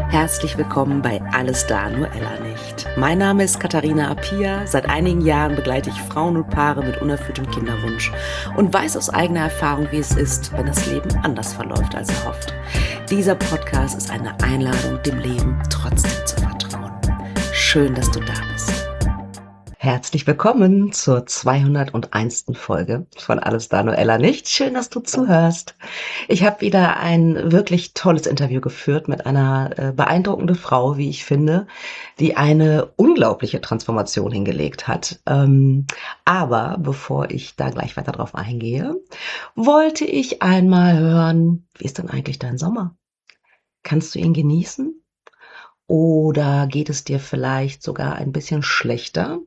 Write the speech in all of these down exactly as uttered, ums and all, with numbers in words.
Herzlich willkommen bei Alles da, nur Ella nicht. Mein Name ist Katharina Appiah. Seit einigen Jahren begleite ich Frauen und Paare mit unerfülltem Kinderwunsch und weiß aus eigener Erfahrung, wie es ist, wenn das Leben anders verläuft als erhofft. Dieser Podcast ist eine Einladung, dem Leben trotzdem zu vertrauen. Schön, dass du da bist. Herzlich willkommen zur zweihunderteins. Folge von Alles da, nur Ella nicht. Schön, dass du zuhörst. Ich habe wieder ein wirklich tolles Interview geführt mit einer äh, beeindruckenden Frau, wie ich finde, die eine unglaubliche Transformation hingelegt hat. Ähm, aber bevor ich da gleich weiter drauf eingehe, wollte ich einmal hören, wie ist denn eigentlich dein Sommer? Kannst du ihn genießen? Oder geht es dir vielleicht sogar ein bisschen schlechter?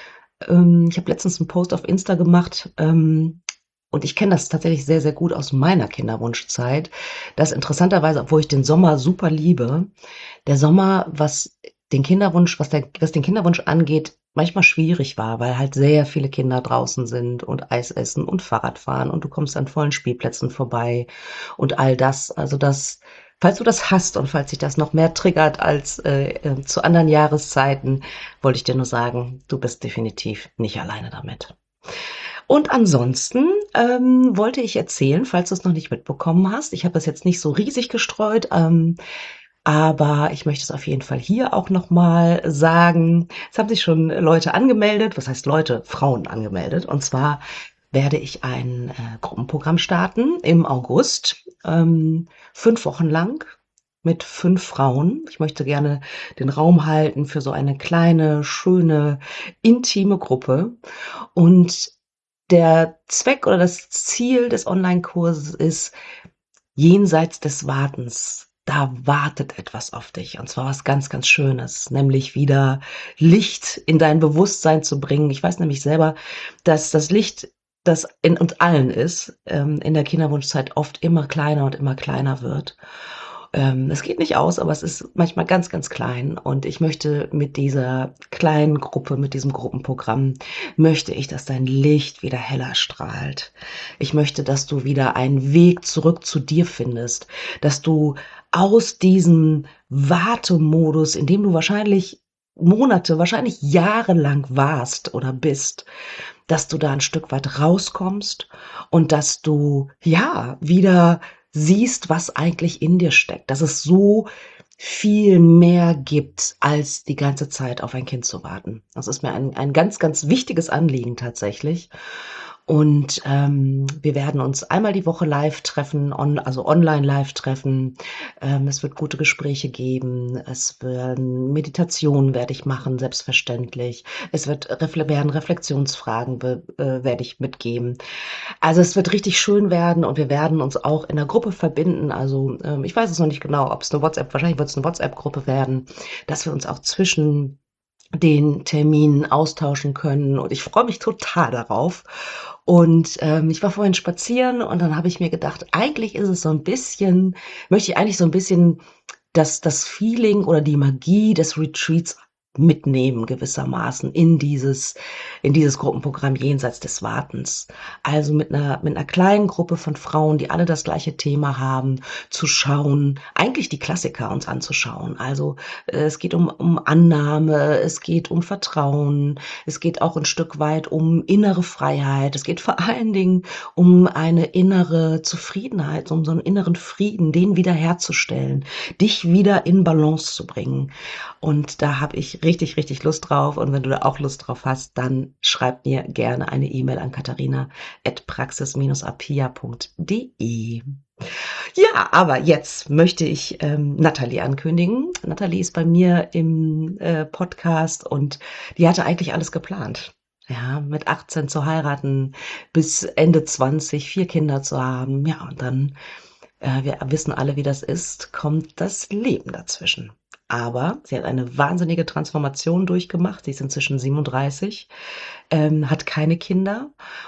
Ähm, ich habe letztens einen Post auf Insta gemacht, ähm, und ich kenne das tatsächlich sehr, sehr gut aus meiner Kinderwunschzeit, dass interessanterweise, obwohl ich den Sommer super liebe, der Sommer, was den Kinderwunsch was der was den Kinderwunsch angeht, manchmal schwierig war, weil halt sehr viele Kinder draußen sind und Eis essen und Fahrrad fahren und du kommst an vollen Spielplätzen vorbei und all das. Also, das falls du das hast und falls dich das noch mehr triggert als, äh, äh, zu anderen Jahreszeiten, wollte ich dir nur sagen, du bist definitiv nicht alleine damit. Und ansonsten, ähm, wollte ich erzählen, falls du es noch nicht mitbekommen hast, ich habe das jetzt nicht so riesig gestreut, ähm, aber ich möchte es auf jeden Fall hier auch noch mal sagen. Es haben sich schon Leute angemeldet, was heißt Leute? Frauen angemeldet. Und zwar werde ich ein, äh, Gruppenprogramm starten im August, ähm, fünf Wochen lang mit fünf Frauen. Ich möchte gerne den Raum halten für so eine kleine, schöne, intime Gruppe. Und der Zweck oder das Ziel des Onlinekurses ist, jenseits des Wartens, da wartet etwas auf dich, und zwar was ganz, ganz Schönes, nämlich wieder Licht in dein Bewusstsein zu bringen. Ich weiß nämlich selber, dass das Licht, das in uns allen ist, ähm, in der Kinderwunschzeit oft immer kleiner und immer kleiner wird. Ähm, es geht nicht aus, aber es ist manchmal ganz, ganz klein, und ich möchte mit dieser kleinen Gruppe, mit diesem Gruppenprogramm, möchte ich, dass dein Licht wieder heller strahlt. Ich möchte, dass du wieder einen Weg zurück zu dir findest, dass du aus diesem Wartemodus, in dem du wahrscheinlich Monate, wahrscheinlich jahrelang warst oder bist, dass du da ein Stück weit rauskommst und dass du, ja, wieder siehst, was eigentlich in dir steckt, dass es so viel mehr gibt, als die ganze Zeit auf ein Kind zu warten. Das ist mir ein ein ganz, ganz wichtiges Anliegen tatsächlich. Und, ähm, wir werden uns einmal die Woche live treffen, on also online live treffen. Ähm, es wird gute Gespräche geben. Es werden Meditationen werde ich machen, selbstverständlich. Es wird refle werden Reflexionsfragen be äh, werde ich mitgeben. Also, es wird richtig schön werden, und wir werden uns auch in der Gruppe verbinden. Also, ähm, ich weiß es noch nicht genau, ob es eine WhatsApp wahrscheinlich wird es eine WhatsApp-Gruppe werden, dass wir uns auch zwischen den Terminen austauschen können, und ich freue mich total darauf. Und, ähm, ich war vorhin spazieren, und dann habe ich mir gedacht, eigentlich ist es so 'n bisschen möchte ich eigentlich so 'n bisschen das das Feeling oder die Magie des Retreats mitnehmen gewissermaßen in dieses in dieses Gruppenprogramm jenseits des Wartens. Also, mit 'ner mit 'ner kleinen Gruppe von Frauen, die alle das gleiche Thema haben, zu schauen, eigentlich die Klassiker uns anzuschauen. Also, äh, es geht um um Annahme, es geht um Vertrauen, es geht auch 'n Stück weit um innere Freiheit. Es geht vor allen Dingen um eine innere Zufriedenheit, um so 'n inneren Frieden, den wiederherzustellen, dich wieder in Balance zu bringen. Und da habe ich richtig, richtig Lust drauf. Und wenn du da auch Lust drauf hast, dann schreib mir gerne eine E-Mail an katharina at praxis appiah punkt de. Ja, aber jetzt möchte ich, ähm, Natalie ankündigen. Natalie ist bei mir im, äh, Podcast, und die hatte eigentlich alles geplant. Ja, mit achtzehn zu heiraten, bis Ende zwanzig vier Kinder zu haben. Ja, und dann, äh, wir wissen alle, wie das ist, kommt das Leben dazwischen. Aber sie hat eine wahnsinnige Transformation durchgemacht. Sie ist inzwischen siebenunddreißig, ähm, hat keine Kinder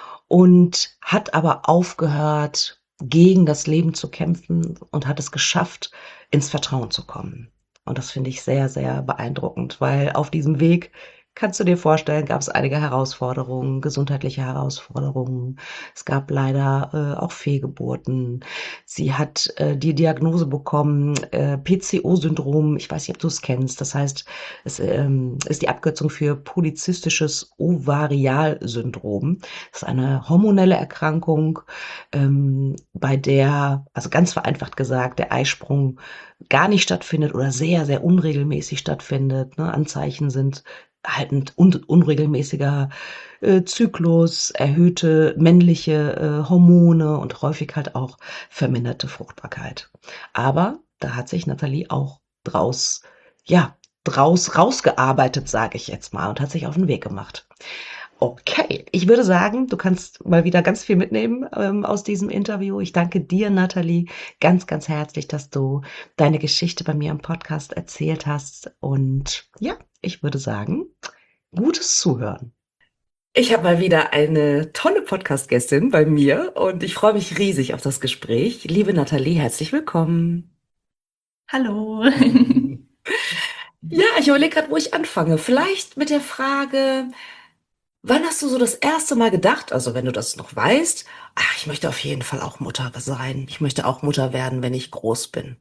und hat aber aufgehört, gegen das Leben zu kämpfen, und hat es geschafft, ins Vertrauen zu kommen. Und das finde ich sehr, sehr beeindruckend, weil auf diesem Weg kannst du dir vorstellen, gab es einige Herausforderungen, gesundheitliche Herausforderungen. Es gab leider, äh, auch Fehlgeburten. Sie hat, äh, die Diagnose bekommen, äh, P C O-Syndrom. Ich weiß nicht, ob du es kennst. Das heißt, es, ähm, ist die Abkürzung für polyzystisches Ovarialsyndrom. Das ist eine hormonelle Erkrankung, ähm, bei der, also ganz vereinfacht gesagt, der Eisprung gar nicht stattfindet oder sehr, sehr unregelmäßig stattfindet, ne? Anzeichen sind halt 'n un unregelmäßiger, äh, Zyklus, erhöhte männliche, äh, Hormone und häufig halt auch verminderte Fruchtbarkeit. Aber da hat sich Nathalie auch draus ja, draus rausgearbeitet, sage ich jetzt mal, und hat sich auf 'n Weg gemacht. Okay, ich würde sagen, du kannst mal wieder ganz viel mitnehmen, ähm, aus diesem Interview. Ich danke dir, Nathalie, ganz, ganz herzlich, dass du deine Geschichte bei mir im Podcast erzählt hast. Und ja, ich würde sagen, gutes Zuhören. Ich habe mal wieder eine tolle Podcast-Gästin bei mir und ich freue mich riesig auf das Gespräch. Liebe Nathalie, herzlich willkommen. Hallo. Ja, ich überlege gerade, wo ich anfange. Vielleicht mit der Frage, wann hast du so das erste Mal gedacht, also wenn du das noch weißt, ach, ich möchte auf jeden Fall auch Mutter sein. Ich möchte auch Mutter werden, wenn ich groß bin.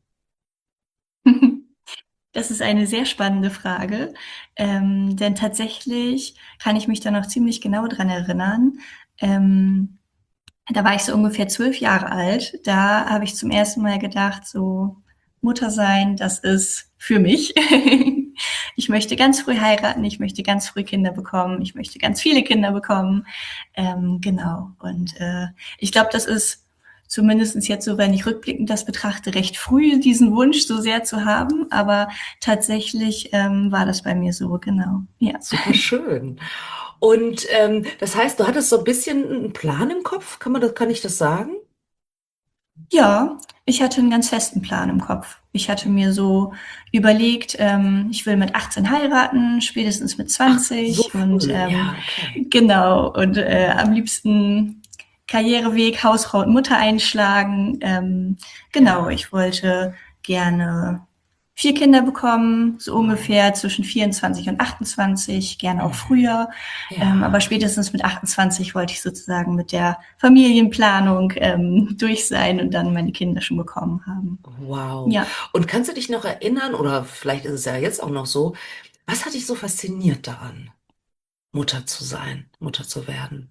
Das ist eine sehr spannende Frage, ähm, denn tatsächlich kann ich mich da noch ziemlich genau dran erinnern. Ähm, Da war ich so ungefähr zwölf Jahre alt. Da habe ich zum ersten Mal gedacht, so Mutter sein, das ist für mich. Ich möchte ganz früh heiraten, ich möchte ganz früh Kinder bekommen, ich möchte ganz viele Kinder bekommen. Ähm, genau. Und äh, ich glaube, das ist zumindest jetzt so, wenn ich rückblickend das betrachte, recht früh diesen Wunsch so sehr zu haben. Aber tatsächlich ähm, war das bei mir so, genau. Ja. Super schön. Und ähm, das heißt, du hattest so ein bisschen einen Plan im Kopf, kann man das, kann ich das sagen? Ja, ich hatte einen ganz festen Plan im Kopf. Ich hatte mir so überlegt, ähm, ich will mit achtzehn heiraten, spätestens mit Ach, so zwanzig und früh, ähm, ja, okay. genau, und äh, am liebsten Karriereweg Hausfrau und Mutter einschlagen. Ähm, genau, Ja, ich wollte gerne vier Kinder bekommen, so wow. ungefähr zwischen vierundzwanzig und achtundzwanzig, gerne auch Mhm. früher. Ähm, aber Ja, spätestens mit achtundzwanzig wollte ich sozusagen mit der Familienplanung ähm, durch sein und dann meine Kinder schon bekommen haben. wow. Ja. Und kannst du dich noch erinnern, oder vielleicht ist es ja jetzt auch noch so, was hat dich so fasziniert daran, Mutter zu sein, Mutter zu werden?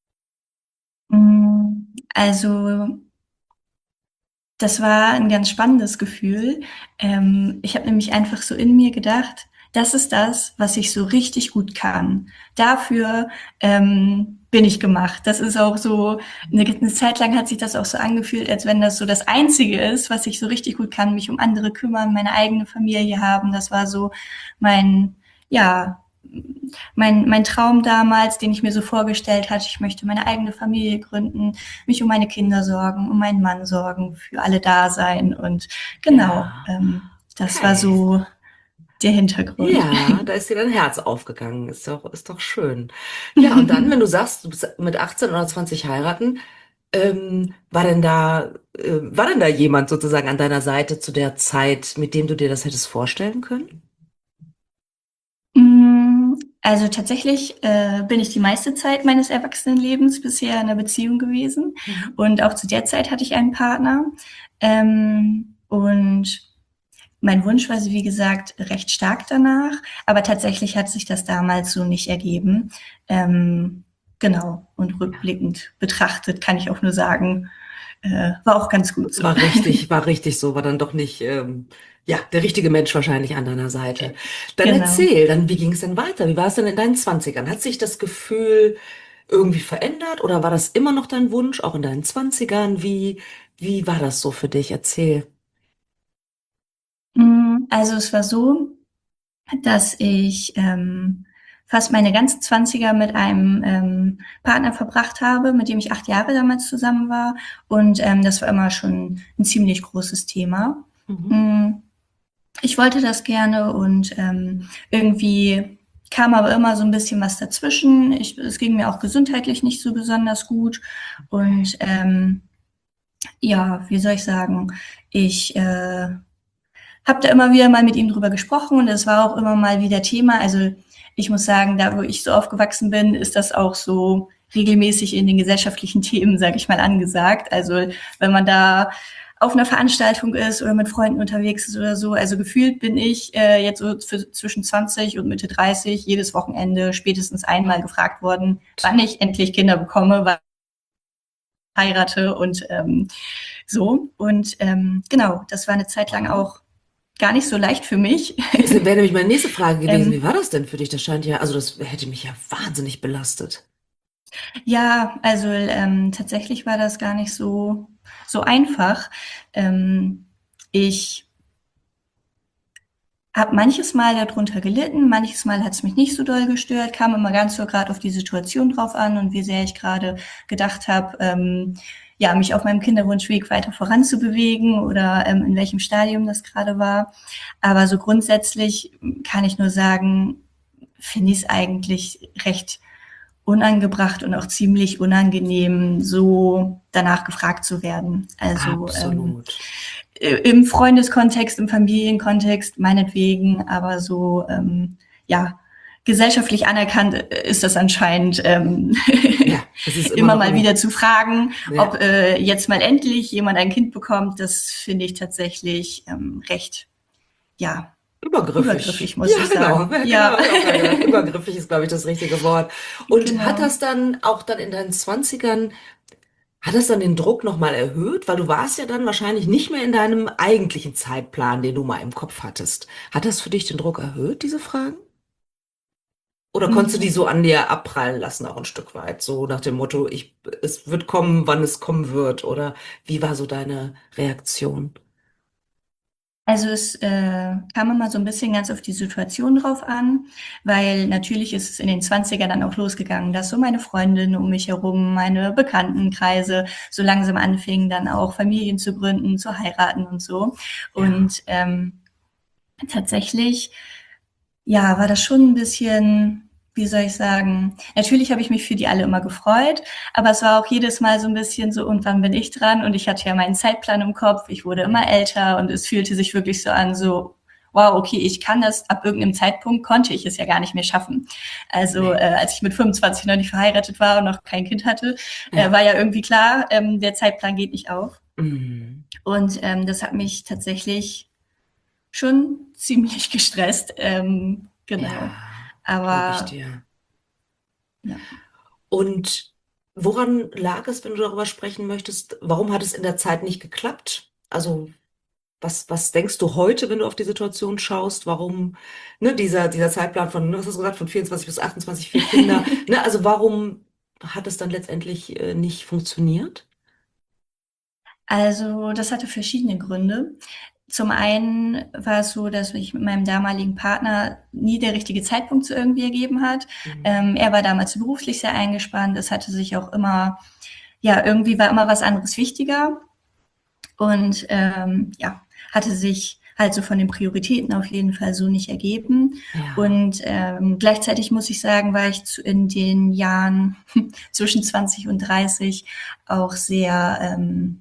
Mm, Also das war ein ganz spannendes Gefühl. Ähm, ich habe nämlich einfach so in mir gedacht, das ist das, was ich so richtig gut kann. Dafür ähm, bin ich gemacht. Das ist auch so, eine, eine Zeit lang hat sich das auch so angefühlt, als wenn das so das Einzige ist, was ich so richtig gut kann, mich um andere kümmern, meine eigene Familie haben. Das war so mein, ja, mein, mein Traum damals, den ich mir so vorgestellt hatte. Ich möchte meine eigene Familie gründen, mich um meine Kinder sorgen, um meinen Mann sorgen, für alle da sein. Und genau, Ja, ähm, das war okay. so der Hintergrund. Ja, da ist dir dein Herz aufgegangen. Ist doch, ist doch schön. Ja, und dann, wenn du sagst, du bist mit achtzehn oder zwanzig heiraten, ähm, war denn da, äh, war denn da jemand sozusagen an deiner Seite zu der Zeit, mit dem du dir das hättest vorstellen können? Mm, Also tatsächlich äh, bin ich die meiste Zeit meines Erwachsenenlebens bisher in einer Beziehung gewesen. Mhm. Und auch zu der Zeit hatte ich einen Partner. Ähm, und mein Wunsch war, wie gesagt, recht stark danach, aber tatsächlich hat sich das damals so nicht ergeben. Ähm, genau, und rückblickend betrachtet kann ich auch nur sagen, äh, war auch ganz gut so. War richtig, war richtig so, war dann doch nicht, ähm, ja, der richtige Mensch wahrscheinlich an deiner Seite. Dann Genau. erzähl, dann, wie ging es denn weiter? Wie war es denn in deinen Zwanzigern? Hat sich das Gefühl irgendwie verändert oder war das immer noch dein Wunsch, auch in deinen Zwanzigern? Wie, wie war das so für dich? Erzähl. Mm, Also es war so, dass ich ähm, fast meine ganzen Zwanziger mit einem ähm, Partner verbracht habe, mit dem ich acht Jahre damals zusammen war. Und ähm, das war immer schon ein ziemlich großes Thema. Mhm. Mm, Ich wollte das gerne und ähm, irgendwie kam aber immer so ein bisschen was dazwischen. Ich, es ging mir auch gesundheitlich nicht so besonders gut. Und ähm, ja, wie soll ich sagen, ich äh, habe da immer wieder mal mit ihm drüber gesprochen und es war auch immer mal wieder Thema. Also ich muss sagen, da wo ich so aufgewachsen bin, ist das auch so regelmäßig in den gesellschaftlichen Themen, sage ich mal, angesagt. Also wenn man da auf einer Veranstaltung ist oder mit Freunden unterwegs ist oder so. Also gefühlt bin ich äh, jetzt so für, zwischen zwanzig und Mitte dreißig jedes Wochenende spätestens einmal gefragt worden, wann ich endlich Kinder bekomme, wann ich heirate und ähm, so. Und ähm, genau, das war eine Zeit lang auch gar nicht so leicht für mich. Das wäre nämlich meine nächste Frage gewesen. Wie ähm, war das denn für dich? Das scheint ja, also das hätte mich ja wahnsinnig belastet. ja, also ähm, tatsächlich war das gar nicht so, so einfach. Ähm, ich habe manches Mal darunter gelitten, manches Mal hat es mich nicht so doll gestört, kam immer ganz so gerade auf die Situation drauf an und wie sehr ich gerade gedacht habe, ähm, ja, mich auf meinem Kinderwunschweg weiter voranzubewegen oder ähm, in welchem Stadium das gerade war. Aber so grundsätzlich kann ich nur sagen, finde ich es eigentlich recht unangebracht und auch ziemlich unangenehm, so danach gefragt zu werden. Also ähm, Absolut. im Freundeskontext, im Familienkontext, meinetwegen, aber so, ähm, ja, gesellschaftlich anerkannt ist das anscheinend, ähm, Ja, es ist immer immer noch mal eine, wieder zu fragen, ja, ob äh, jetzt mal endlich jemand ein Kind bekommt. Das finde ich tatsächlich ähm, recht, ja, übergriffig. übergriffig, muss Ja, ich genau, sagen. genau, Ja, habe ich auch gerade gedacht. Übergriffig ist, glaube ich, das richtige Wort. Und hat genau. das dann auch dann in deinen Zwanzigern, hat das dann den Druck nochmal erhöht? Weil du warst ja dann wahrscheinlich nicht mehr in deinem eigentlichen Zeitplan, den du mal im Kopf hattest. Hat das für dich den Druck erhöht, diese Fragen? Oder konntest du die Mhm. so an dir abprallen lassen, auch ein Stück weit? So nach dem Motto, ich, es wird kommen, wann es kommen wird. Oder wie war so deine Reaktion? Also es äh, kam immer so ein bisschen ganz auf die Situation drauf an, weil natürlich ist es in den Zwanzigern dann auch losgegangen, dass so meine Freundinnen um mich herum, meine Bekanntenkreise so langsam anfingen, dann auch Familien zu gründen, zu heiraten und so. Ja. Und ähm, tatsächlich, ja, war das schon ein bisschen, wie soll ich sagen, natürlich habe ich mich für die alle immer gefreut, aber es war auch jedes Mal so ein bisschen so, und wann bin ich dran? Und ich hatte ja meinen Zeitplan im Kopf, ich wurde immer älter und es fühlte sich wirklich so an, so, wow, okay, ich kann das, ab irgendeinem Zeitpunkt konnte ich es ja gar nicht mehr schaffen. Also äh, Nee. als ich mit fünfundzwanzig noch nicht verheiratet war und noch kein Kind hatte, äh, Ja. war ja irgendwie klar, ähm, der Zeitplan geht nicht auf. Mhm. Und ähm, das hat mich tatsächlich schon ziemlich gestresst. Ähm, genau. Ja, glaube ich Aber dir. ja. Und woran lag es, wenn du darüber sprechen möchtest? Warum hat es in der Zeit nicht geklappt? Also, was, was denkst du heute, wenn du auf die Situation schaust? Warum, ne, dieser, dieser Zeitplan von, was hast du gesagt, von vierundzwanzig bis achtundzwanzig, vier Kinder, ne, also warum hat es dann letztendlich äh, nicht funktioniert? Also, das hatte verschiedene Gründe. Zum einen war es so, dass mich mit meinem damaligen Partner nie der richtige Zeitpunkt zu irgendwie ergeben hat. Mhm. Ähm, er war damals beruflich sehr eingespannt. Es hatte sich auch immer, ja, irgendwie war immer was anderes wichtiger. Und ähm, ja, hatte sich halt so von den Prioritäten auf jeden Fall so nicht ergeben. Ja. Und ähm, gleichzeitig muss ich sagen, war ich zu, in den Jahren zwischen zwanzig und dreißig auch sehr ähm,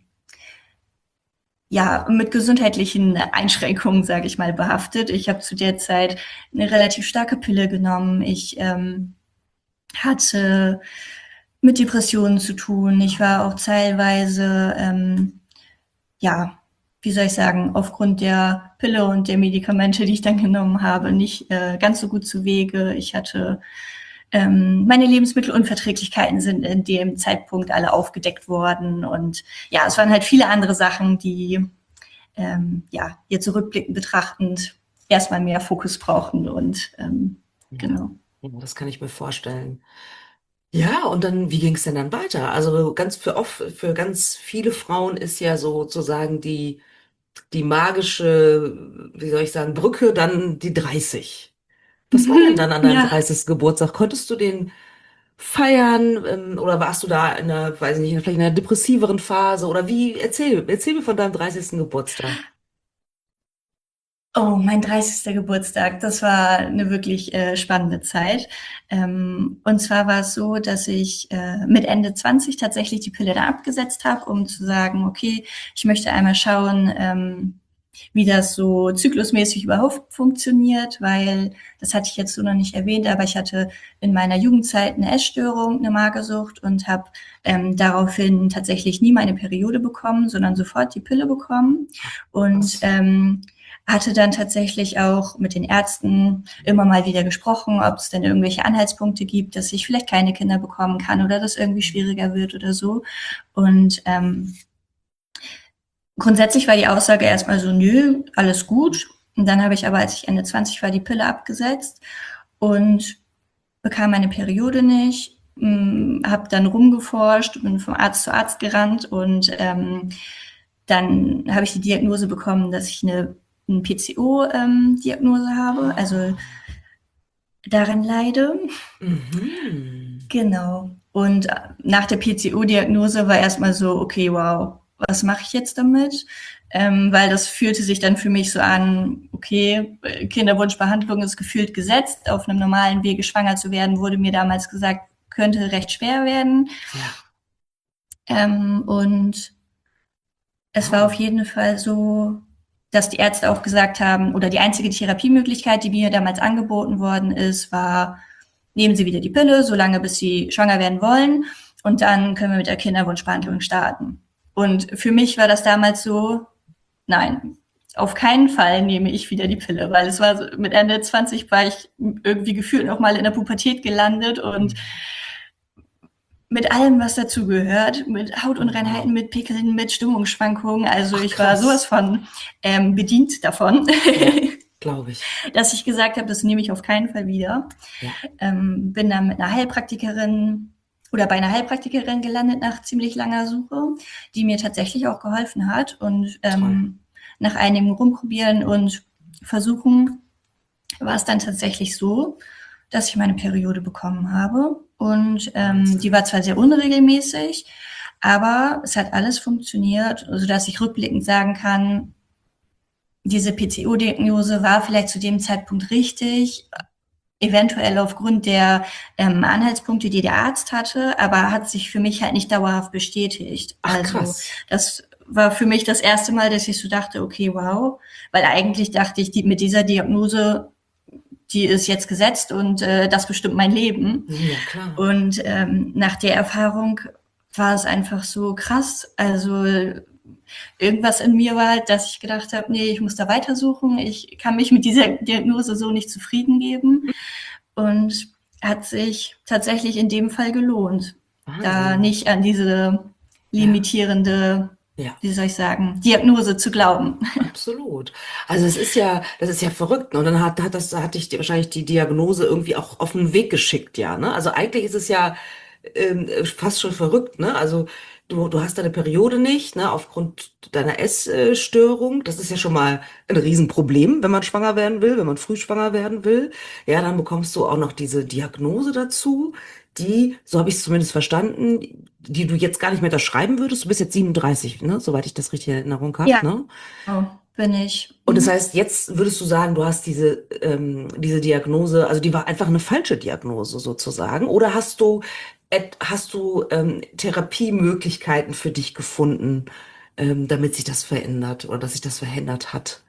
ja, mit gesundheitlichen Einschränkungen, sage ich mal, behaftet. Ich habe zu der Zeit eine relativ starke Pille genommen. Ich ähm, hatte mit Depressionen zu tun. Ich war auch teilweise ähm, ja, wie soll ich sagen, aufgrund der Pille und der Medikamente, die ich dann genommen habe, nicht äh, ganz so gut zu Wege. Ich hatte ähm, meine Lebensmittelunverträglichkeiten sind in dem Zeitpunkt alle aufgedeckt worden und ja, es waren halt viele andere Sachen, die ähm, ja jetzt zurückblickend betrachtend erstmal mehr Fokus brauchten und ähm, Ja, genau. ja, das kann ich mir vorstellen. Ja, und dann, wie ging es denn dann weiter? Also ganz für oft, für ganz viele Frauen ist ja sozusagen die, die magische, wie soll ich sagen, Brücke dann die dreißig. Was war denn dann an deinem Ja, dreißigsten Geburtstag? Konntest du den feiern, ähm, oder warst du da in einer, weiß ich nicht, vielleicht in einer depressiveren Phase? Oder wie? Erzähl, erzähl mir von deinem dreißigsten Geburtstag. oh, mein dreißigster Geburtstag, das war eine wirklich äh, spannende Zeit. Ähm, und zwar war es so, dass ich äh, mit Ende zwanzig tatsächlich die Pille dann abgesetzt habe, um zu sagen, okay, ich möchte einmal schauen, ähm, wie das so zyklusmäßig überhaupt funktioniert, weil das hatte ich jetzt so noch nicht erwähnt, aber ich hatte in meiner Jugendzeit eine Essstörung, eine Magersucht und habe ähm, daraufhin tatsächlich nie meine Periode bekommen, sondern sofort die Pille bekommen und ähm, hatte dann tatsächlich auch mit den Ärzten immer mal wieder gesprochen, ob es denn irgendwelche Anhaltspunkte gibt, dass ich vielleicht keine Kinder bekommen kann oder das irgendwie schwieriger wird oder so. Und ähm, grundsätzlich war die Aussage erstmal so, nö, alles gut. Und dann habe ich aber, als ich Ende zwanzig war, die Pille abgesetzt und bekam meine Periode nicht, habe dann rumgeforscht, bin vom Arzt zu Arzt gerannt und ähm, dann habe ich die Diagnose bekommen, dass ich eine, eine P C O-Diagnose ähm, habe, also daran leide. Mhm. Genau. Und nach der P C O-Diagnose war erstmal so, okay, wow, was mache ich jetzt damit? Ähm, weil das fühlte sich dann für mich so an, okay, Kinderwunschbehandlung ist gefühlt gesetzt, auf einem normalen Wege schwanger zu werden, wurde mir damals gesagt, könnte recht schwer werden. Ja. Ähm, und es war auf jeden Fall so, dass die Ärzte auch gesagt haben, oder die einzige Therapiemöglichkeit, die mir damals angeboten worden ist, war, nehmen Sie wieder die Pille, solange bis Sie schwanger werden wollen. Und dann können wir mit der Kinderwunschbehandlung starten. Und für mich war das damals so, nein, auf keinen Fall nehme ich wieder die Pille, weil es war so, mit Ende zwanzig war ich irgendwie gefühlt noch mal in der Pubertät gelandet und mit allem, was dazugehört, mit Hautunreinheiten, mit Pickeln, mit Stimmungsschwankungen. Also Ach, ich war krass. sowas von ähm, bedient davon, Ja, glaube ich. dass ich gesagt habe, das nehme ich auf keinen Fall wieder. Ja. Ähm, bin dann mit einer Heilpraktikerin oder bei einer Heilpraktikerin gelandet nach ziemlich langer Suche, die mir tatsächlich auch geholfen hat. Und ähm, nach einigem Rumprobieren und Versuchen war es dann tatsächlich so, dass ich meine Periode bekommen habe. Und ähm, die war zwar sehr unregelmäßig, aber es hat alles funktioniert, sodass ich rückblickend sagen kann, diese P C O-Diagnose war vielleicht zu dem Zeitpunkt richtig, eventuell aufgrund der ähm, Anhaltspunkte, die der Arzt hatte, aber hat sich für mich halt nicht dauerhaft bestätigt. Ach, also krass. Das war für mich das erste Mal, dass ich so dachte, okay, wow, weil eigentlich dachte ich, die, mit dieser Diagnose, die ist jetzt gesetzt und äh, das bestimmt mein Leben. Ja, klar. Und ähm, nach der Erfahrung war es einfach so krass. Also irgendwas in mir war halt, dass ich gedacht habe, nee, ich muss da weitersuchen. Ich kann mich mit dieser Diagnose so nicht zufrieden geben. Und hat sich tatsächlich in dem Fall gelohnt, Wahnsinn. da nicht an diese limitierende, ja. wie soll ich sagen, Diagnose zu glauben. Absolut. Also es ist ja, das ist ja verrückt. Ne? Und dann hat, hat das, hatte ich wahrscheinlich die Diagnose irgendwie auch auf den Weg geschickt, ja. Ne? Also eigentlich ist es ja ähm, fast schon verrückt, ne? Also du, du hast deine Periode nicht, ne, aufgrund deiner Essstörung. Das ist ja schon mal ein Riesenproblem, wenn man schwanger werden will, wenn man früh schwanger werden will. Ja, dann bekommst du auch noch diese Diagnose dazu, die, so habe ich es zumindest verstanden, die du jetzt gar nicht mehr unterschreiben würdest. Du bist jetzt siebenunddreißig, ne, soweit ich das richtig in Erinnerung habe, Ja, ne? genau, bin ich. Und das Mhm. heißt, jetzt würdest du sagen, du hast diese, ähm, diese Diagnose, also die war einfach eine falsche Diagnose sozusagen, oder hast du, et- hast du ähm, Therapiemöglichkeiten für dich gefunden, ähm, damit sich das verändert oder dass sich das verändert hat?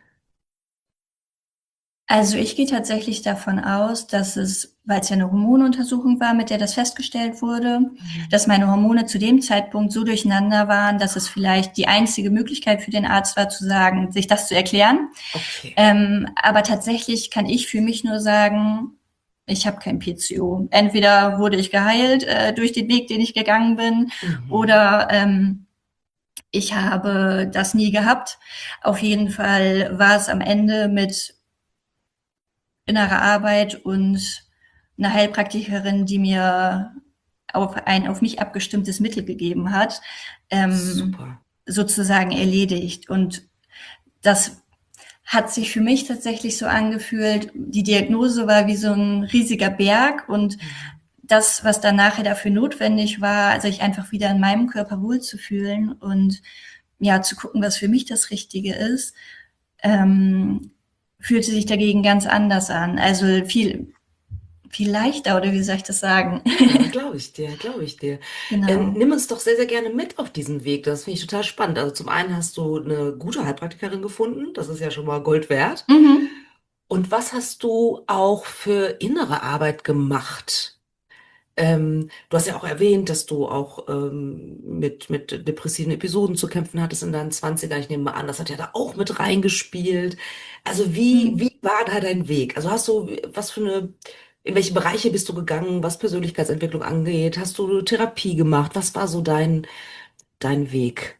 Also ich gehe tatsächlich davon aus, dass es, weil es ja eine Hormonuntersuchung war, mit der das festgestellt wurde, dass meine Hormone zu dem Zeitpunkt so durcheinander waren, dass es vielleicht die einzige Möglichkeit für den Arzt war, zu sagen, sich das zu erklären. Okay. Ähm, aber tatsächlich kann ich für mich nur sagen, ich habe kein P C O. Entweder wurde ich geheilt äh, durch den Weg, den ich gegangen bin, Mhm. oder ähm, ich habe das nie gehabt. Auf jeden Fall war es am Ende mit innerer Arbeit und eine Heilpraktikerin, die mir auf ein auf mich abgestimmtes Mittel gegeben hat, ähm, Super. sozusagen erledigt. Und das hat sich für mich tatsächlich so angefühlt, die Diagnose war wie so ein riesiger Berg und Mhm. das, was dann nachher dafür notwendig war, sich einfach wieder in meinem Körper wohlzufühlen und ja, zu gucken, was für mich das Richtige ist, ähm, fühlte sich dagegen ganz anders an. Also viel, viel leichter, oder wie soll ich das sagen? Ja, glaube ich dir, glaube ich dir. Ähm, Genau. nimm uns doch sehr, sehr gerne mit auf diesen Weg. Das finde ich total spannend. Also zum einen hast du eine gute Heilpraktikerin gefunden. Das ist ja schon mal Gold wert. Mhm. Und was hast du auch für innere Arbeit gemacht? Ähm, du hast ja auch erwähnt, dass du auch ähm, mit, mit depressiven Episoden zu kämpfen hattest in deinen Zwanzigern. Ich nehme mal an, das hat ja da auch mit reingespielt. Also wie, Mhm. wie war da dein Weg? Also hast du, was für eine, in welche Bereiche bist du gegangen, was Persönlichkeitsentwicklung angeht? Hast du Therapie gemacht? Was war so dein, dein Weg?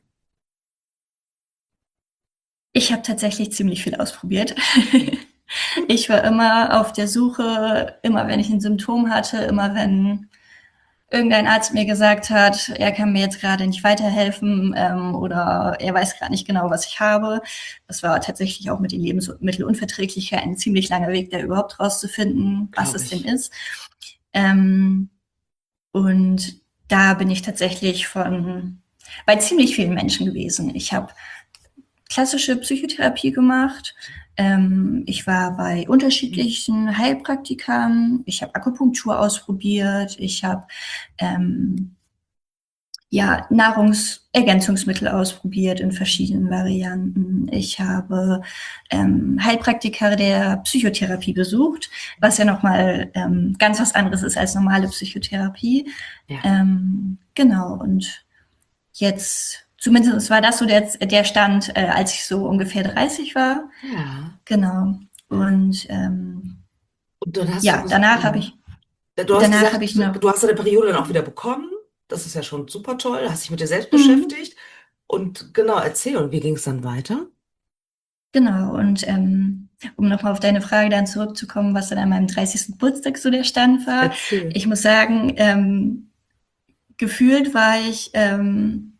Ich habe tatsächlich ziemlich viel ausprobiert. Ich war immer auf der Suche, immer wenn ich ein Symptom hatte, immer wenn irgendein Arzt mir gesagt hat, er kann mir jetzt gerade nicht weiterhelfen ähm, oder er weiß gerade nicht genau, was ich habe. Das war tatsächlich auch mit den Lebensmittelunverträglichkeiten ein ziemlich langer Weg, da überhaupt rauszufinden, was Glaube es denn ich. ist. Ähm, und da bin ich tatsächlich von bei ziemlich vielen Menschen gewesen. Ich habe klassische Psychotherapie gemacht. Ähm, ich war bei unterschiedlichen Heilpraktikern. Ich habe Akupunktur ausprobiert. Ich habe ähm, ja, Nahrungsergänzungsmittel ausprobiert in verschiedenen Varianten. Ich habe ähm, Heilpraktiker der Psychotherapie besucht, was ja nochmal ähm, ganz was anderes ist als normale Psychotherapie. Ja. Ähm, genau, und jetzt, zumindest war das so der, der Stand, äh, als ich so ungefähr dreißig war. Ja. Genau. Und ähm, Und dann hast du ja, gesagt, danach habe ja. ich, Du hast danach habe gesagt, ich noch, du hast deine Periode dann auch wieder bekommen. Das ist ja schon super toll. Hast dich mit dir selbst hm, beschäftigt. Und genau, erzähl, und wie ging es dann weiter? genau, und ähm, um nochmal auf deine Frage dann zurückzukommen, was dann an meinem dreißigsten Geburtstag so der Stand war. Erzähl. Ich muss sagen, ähm, gefühlt war ich ähm,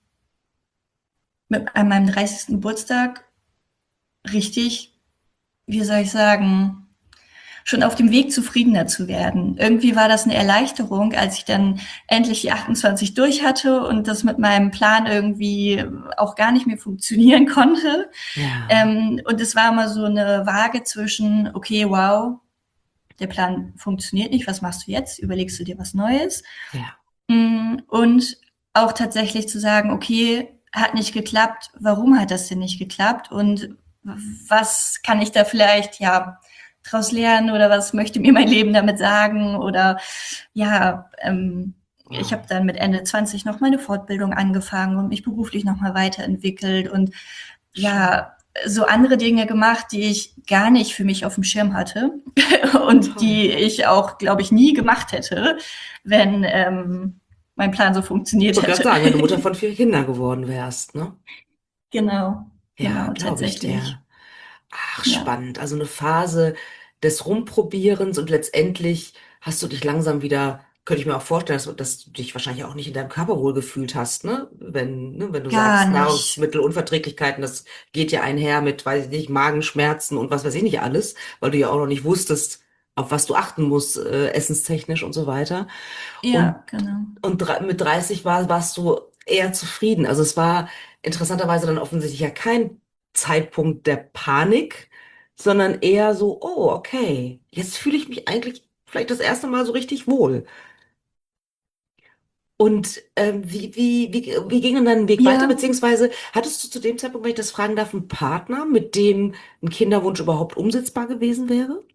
mit, an meinem dreißigsten Geburtstag richtig, wie soll ich sagen, schon auf dem Weg, zufriedener zu werden. Irgendwie war das eine Erleichterung, als ich dann endlich die achtundzwanzig durch hatte und das mit meinem Plan irgendwie auch gar nicht mehr funktionieren konnte. Ja, Ähm, und es war immer so eine Waage zwischen, okay, wow, der Plan funktioniert nicht, was machst du jetzt? Überlegst du dir was Neues? ja. Mm, Und auch tatsächlich zu sagen, okay, hat nicht geklappt, warum hat das denn nicht geklappt? Und was kann ich da vielleicht, ja, draus lernen oder was möchte mir mein Leben damit sagen? Oder ja, ähm, ich habe Wow. dann mit Ende zwanzig noch meine Fortbildung angefangen und mich beruflich nochmal weiterentwickelt und Schön. ja, so andere Dinge gemacht, die ich gar nicht für mich auf dem Schirm hatte und Toll. die ich auch, glaube ich, nie gemacht hätte, wenn ähm, mein Plan so Ich funktioniert wollte gerade hätte. sagen, wenn du Mutter von vier Kindern geworden wärst, ne? Genau, Ja, genau, glaube ich tatsächlich. dir. Ach, Ja, spannend. Also eine Phase des Rumprobierens und letztendlich hast du dich langsam wieder, könnte ich mir auch vorstellen, dass, dass du dich wahrscheinlich auch nicht in deinem Körper wohlgefühlt hast, ne? Wenn, ne, wenn du gar sagst, nicht. Nahrungsmittelunverträglichkeiten, das geht ja einher mit, weiß ich nicht, Magenschmerzen und was weiß ich nicht alles, weil du ja auch noch nicht wusstest, auf was du achten musst, äh, essenstechnisch und so weiter. Und, Ja, genau. und dre- mit dreißig war, warst du eher zufrieden. Also es war interessanterweise dann offensichtlich ja kein Zeitpunkt der Panik, sondern eher so, oh, okay, jetzt fühle ich mich eigentlich vielleicht das erste Mal so richtig wohl. Und ähm, wie, wie, wie, wie ging dann dein Weg weiter? Ja, Beziehungsweise hattest du zu dem Zeitpunkt, wenn ich das fragen darf, einen Partner, mit dem ein Kinderwunsch überhaupt umsetzbar gewesen wäre?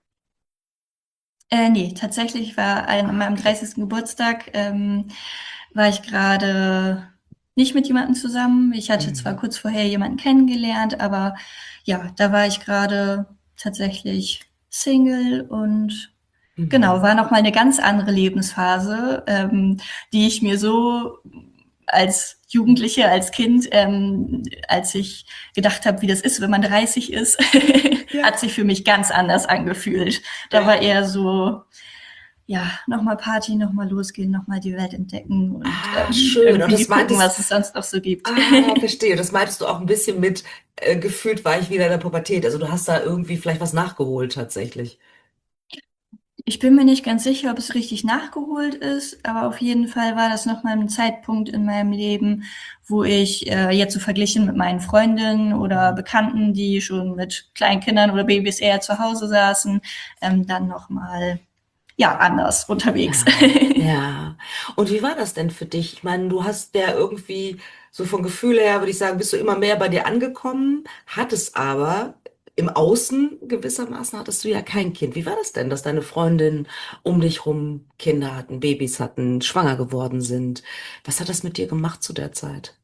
äh, ne, tatsächlich war ein, an Ah, meinem okay. dreißigsten Geburtstag ähm, war ich gerade nicht mit jemandem zusammen. Ich hatte zwar Mhm. kurz vorher jemanden kennengelernt, aber ja, da war ich gerade tatsächlich Single und genau, Mhm. war noch mal eine ganz andere Lebensphase, ähm, die ich mir so als Jugendliche, als Kind, ähm, als ich gedacht habe, wie das ist, wenn man dreißig ist, Ja. hat sich für mich ganz anders angefühlt. Da war Ja. eher so, ja, nochmal Party, nochmal losgehen, nochmal die Welt entdecken und Ah, ähm, schön. Und irgendwie das gucken, meintest, was es sonst noch so gibt. ah, verstehe. Das meintest du auch ein bisschen mit, äh, gefühlt war ich wieder in der Pubertät. Also du hast da irgendwie vielleicht was nachgeholt tatsächlich. Ich bin mir nicht ganz sicher, ob es richtig nachgeholt ist, aber auf jeden Fall war das noch mal ein Zeitpunkt in meinem Leben, wo ich äh, jetzt so verglichen mit meinen Freundinnen oder Mhm. Bekannten, die schon mit kleinen Kindern oder Babys eher zu Hause saßen, ähm, dann noch mal ja, anders unterwegs. Ja, ja. Und wie war das denn für dich? Ich meine, du hast ja irgendwie so vom Gefühl her, würde ich sagen, bist du immer mehr bei dir angekommen, hattest aber im Außen gewissermaßen hattest du ja kein Kind. Wie war das denn, dass deine Freundinnen um dich rum Kinder hatten, Babys hatten, schwanger geworden sind? Was hat das mit dir gemacht zu der Zeit?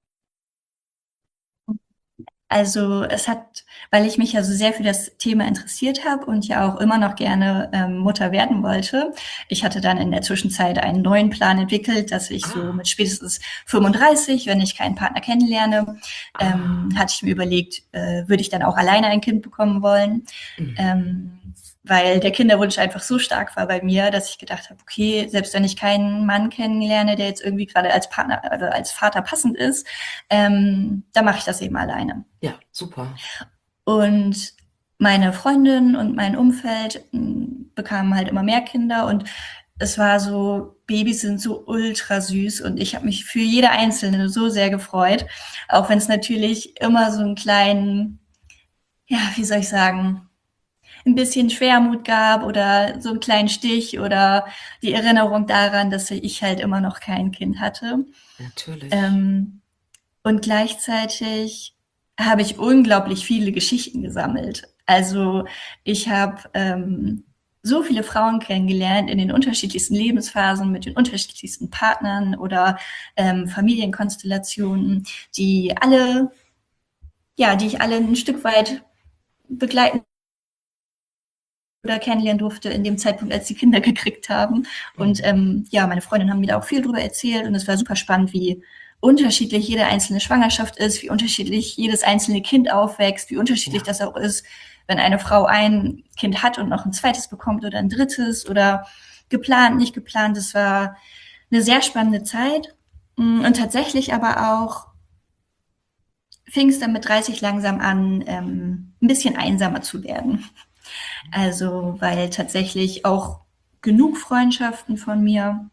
Also es hat, weil ich mich ja so sehr für das Thema interessiert habe und ja auch immer noch gerne ähm, Mutter werden wollte. Ich hatte dann in der Zwischenzeit einen neuen Plan entwickelt, dass ich so Ah, mit spätestens fünfunddreißig, wenn ich keinen Partner kennenlerne, ähm, ah. hatte ich mir überlegt, äh, würde ich dann auch alleine ein Kind bekommen wollen. Mhm. Ähm, weil der Kinderwunsch einfach so stark war bei mir, dass ich gedacht habe, okay, selbst wenn ich keinen Mann kennenlerne, der jetzt irgendwie gerade als Partner oder als Vater passend ist, ähm, dann mache ich das eben alleine. Ja, super. Und meine Freundin und mein Umfeld m, bekamen halt immer mehr Kinder und es war so, Babys sind so ultra süß und ich habe mich für jede einzelne so sehr gefreut, auch wenn es natürlich immer so einen kleinen, ja, wie soll ich sagen, ein bisschen Schwermut gab oder so einen kleinen Stich oder die Erinnerung daran, dass ich halt immer noch kein Kind hatte. Natürlich. Ähm, und gleichzeitig habe ich unglaublich viele Geschichten gesammelt. Also ich habe ähm, so viele Frauen kennengelernt in den unterschiedlichsten Lebensphasen mit den unterschiedlichsten Partnern oder ähm, Familienkonstellationen, die alle, ja, die ich alle ein Stück weit begleiten oder kennenlernen durfte in dem Zeitpunkt, als die Kinder gekriegt haben. Und Mhm. ähm, ja, meine Freundin haben mir da auch viel drüber erzählt und es war super spannend, wie unterschiedlich jede einzelne Schwangerschaft ist, wie unterschiedlich jedes einzelne Kind aufwächst, wie unterschiedlich Ja. das auch ist, wenn eine Frau ein Kind hat und noch ein zweites bekommt oder ein drittes oder geplant, nicht geplant. Das war eine sehr spannende Zeit und tatsächlich aber auch fing es dann mit dreißig langsam an, ähm, ein bisschen einsamer zu werden. Also, weil tatsächlich auch genug Freundschaften von mir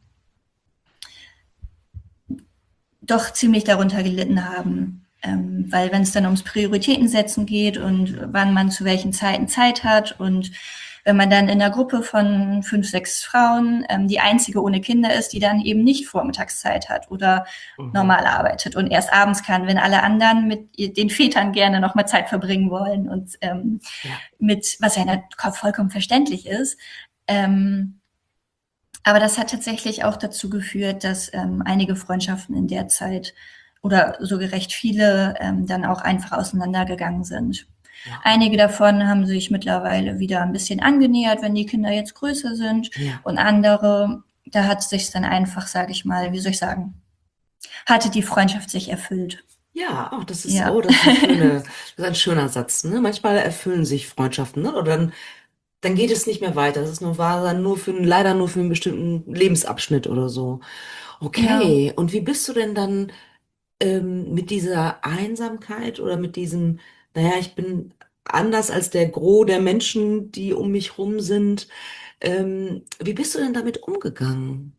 doch ziemlich darunter gelitten haben. Ähm, weil wenn es dann ums Prioritätensetzen geht und wann man zu welchen Zeiten Zeit hat und wenn man dann in einer Gruppe von fünf, sechs Frauen ähm, die einzige ohne Kinder ist, die dann eben nicht Vormittagszeit hat oder Mhm. normal arbeitet und erst abends kann, wenn alle anderen mit den Vätern gerne noch mal Zeit verbringen wollen und ähm, Ja. mit, was ja vollkommen verständlich ist. Ähm, aber das hat tatsächlich auch dazu geführt, dass ähm, einige Freundschaften in der Zeit oder sogar recht viele ähm, dann auch einfach auseinandergegangen sind. Wow. Einige davon haben sich mittlerweile wieder ein bisschen angenähert, wenn die Kinder jetzt größer sind. Ja. Und andere, da hat sich dann einfach, sage ich mal, wie soll ich sagen, hatte die Freundschaft sich erfüllt. Ja, oh, das ist, oh, Ja. das ist eine schöne, das ist ein schöner Satz, ne? Manchmal erfüllen sich Freundschaften, ne? Oder dann, dann geht es nicht mehr weiter. Das ist nur wahr, dann nur für, einen- leider nur für einen bestimmten Lebensabschnitt oder so. Ja. Okay. Und wie bist du denn dann ähm, mit dieser Einsamkeit oder mit diesem, naja, ich bin anders als der Gros der Menschen, die um mich rum sind. Ähm, wie bist du denn damit umgegangen?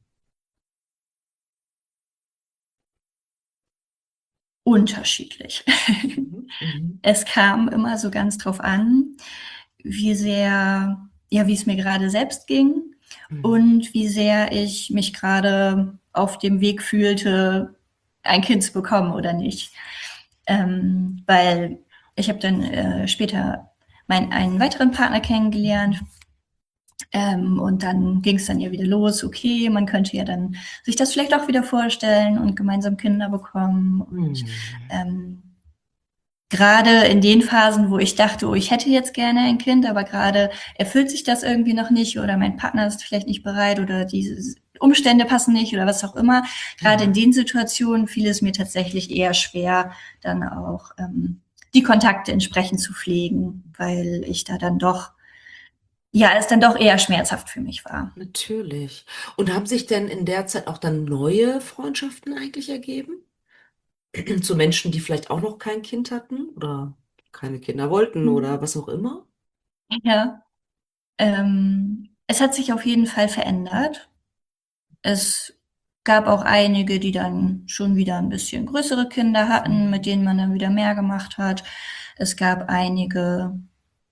Unterschiedlich. Mhm. Mhm. Es kam immer so ganz drauf an, wie sehr, ja, wie es mir gerade selbst ging Mhm. und wie sehr ich mich gerade auf dem Weg fühlte, ein Kind zu bekommen oder nicht. Ähm, weil ich habe dann äh, später meinen einen weiteren Partner kennengelernt, ähm, und dann ging es dann ja wieder los, okay, man könnte ja dann sich das vielleicht auch wieder vorstellen und gemeinsam Kinder bekommen und Mhm. ähm, gerade in den Phasen, wo ich dachte, oh, ich hätte jetzt gerne ein Kind, aber gerade erfüllt sich das irgendwie noch nicht oder mein Partner ist vielleicht nicht bereit oder die Umstände passen nicht oder was auch immer. Gerade in Ja, den Situationen fiel es mir tatsächlich eher schwer, dann auch ähm, die Kontakte entsprechend zu pflegen, weil ich da dann doch, ja, es dann doch eher schmerzhaft für mich war. natürlich. Und haben sich denn in der Zeit auch dann neue Freundschaften eigentlich ergeben? Zu Menschen, die vielleicht auch noch kein Kind hatten oder keine Kinder wollten oder was auch immer? Ja, ähm, es hat sich auf jeden Fall verändert. Es gab auch einige, die dann schon wieder ein bisschen größere Kinder hatten, mit Mhm. denen man dann wieder mehr gemacht hat. Es gab einige,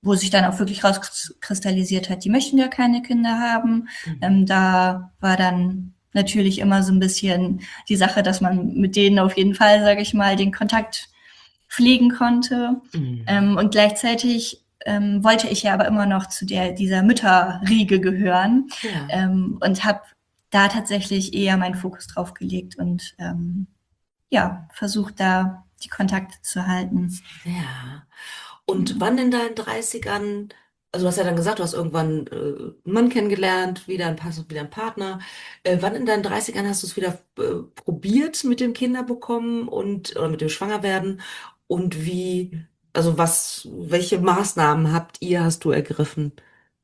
wo sich dann auch wirklich rauskristallisiert hat, die möchten ja keine Kinder haben. Mhm. Ähm, da war dann natürlich immer so ein bisschen die Sache, dass man mit denen auf jeden Fall, sage ich mal, den Kontakt pflegen konnte. Mhm. Ähm, und gleichzeitig ähm, wollte ich ja aber immer noch zu der dieser Mütterriege gehören, Ja. ähm, und habe da tatsächlich eher meinen Fokus drauf gelegt und ähm, ja, versucht da die Kontakte zu halten. Ja. Und wann in deinen Dreißigern, also du hast ja dann gesagt, du hast irgendwann äh, einen Mann kennengelernt, wieder ein Pass, wieder einen Partner. Äh, wann in deinen Dreißigern hast du es wieder äh, probiert mit dem Kinderbekommen und oder mit dem Schwangerwerden? Und wie, also was, welche Maßnahmen habt ihr, hast du ergriffen?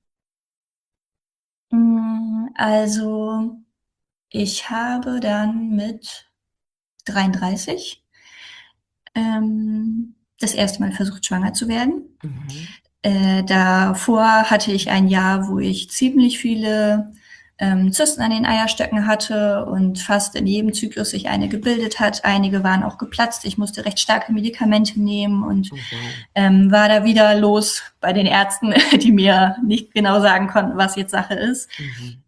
Mm, Also, ich habe dann mit dreiunddreißig ähm, das erste Mal versucht, schwanger zu werden. Mhm. Äh, davor hatte ich ein Jahr, wo ich ziemlich viele ähm, Zysten an den Eierstöcken hatte und fast in jedem Zyklus sich eine gebildet hat. Einige waren auch geplatzt. Ich musste recht starke Medikamente nehmen und Oh, wow. ähm, war da wieder los bei den Ärzten, die mir nicht genau sagen konnten, was jetzt Sache ist. Mhm.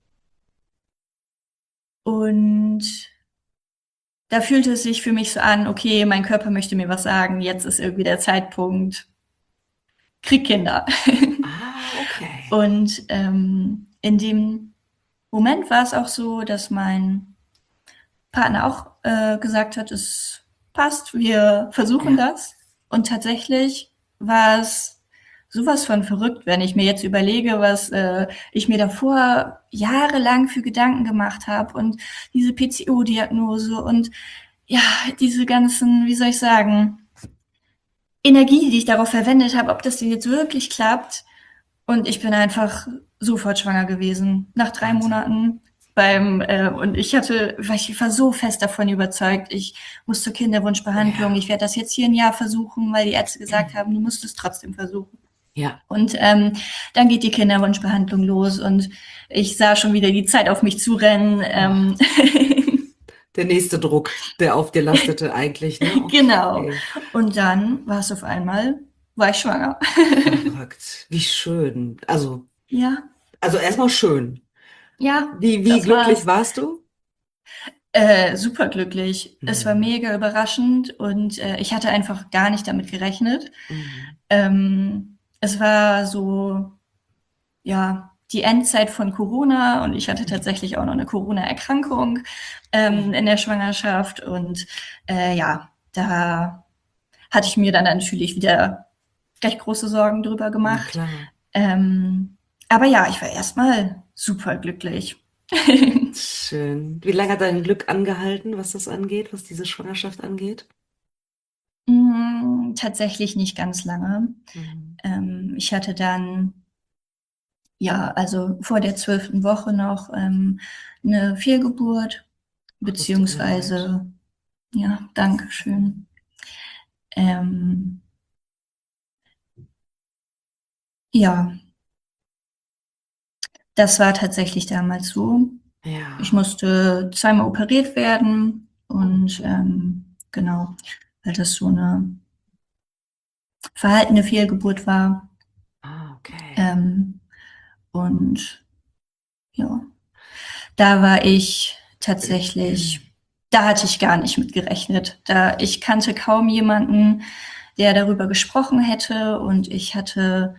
Und da fühlte es sich für mich so an, okay, mein Körper möchte mir was sagen, jetzt ist irgendwie der Zeitpunkt, krieg Kinder. Ah, okay. Und ähm, in dem Moment war es auch so, dass mein Partner auch äh, gesagt hat, es passt, wir versuchen Ja. das. Und tatsächlich war es sowas von verrückt, wenn ich mir jetzt überlege, was äh, ich mir davor jahrelang für Gedanken gemacht habe und diese P C O-Diagnose und ja, diese ganzen, wie soll ich sagen, Energie, die ich darauf verwendet habe, ob das denn jetzt wirklich klappt. Und ich bin einfach sofort schwanger gewesen. Nach drei Wahnsinn. Monaten beim, äh, und ich hatte, weil ich war so fest davon überzeugt, ich muss zur Kinderwunschbehandlung, Ja. ich werde das jetzt hier ein Jahr versuchen, weil die Ärzte gesagt haben, du musst es trotzdem versuchen. Ja. Und ähm, dann geht die Kinderwunschbehandlung los und ich sah schon wieder die Zeit auf mich zurennen. Oh. Ähm, Der nächste Druck, der auf dir lastete eigentlich, ne? genau. Okay. Und dann war es auf einmal, war ich schwanger. Verrückt. Wie schön. Also, Ja, also erstmal schön. ja, Wie, wie das glücklich war's. warst du? Äh, superglücklich. Es war Mhm. mega überraschend und äh, ich hatte einfach gar nicht damit gerechnet. Mhm. Ähm, es war so, ja, die Endzeit von Corona und ich hatte tatsächlich auch noch eine Corona-Erkrankung ähm, Oh. in der Schwangerschaft und äh, ja, da hatte ich mir dann natürlich wieder recht große Sorgen drüber Na gemacht. klar. Ähm, aber ja, ich war erstmal super glücklich. Schön. Wie lange hat dein Glück angehalten, was das angeht, was diese Schwangerschaft angeht? Mm, tatsächlich nicht ganz lange. Mhm. Ähm, ich hatte dann, ja, also vor der zwölften Woche noch ähm, eine Fehlgeburt, Ach, das tut mir leid. beziehungsweise, ja, danke schön. Ähm, ja, das war tatsächlich damals so. Ich Ja. musste zweimal operiert werden Oh. und ähm, genau, weil das so eine verhaltene Fehlgeburt war. Ah, okay. Ähm, und ja, da war ich tatsächlich, da hatte ich gar nicht mit gerechnet. Da ich kannte kaum jemanden, der darüber gesprochen hätte und ich hatte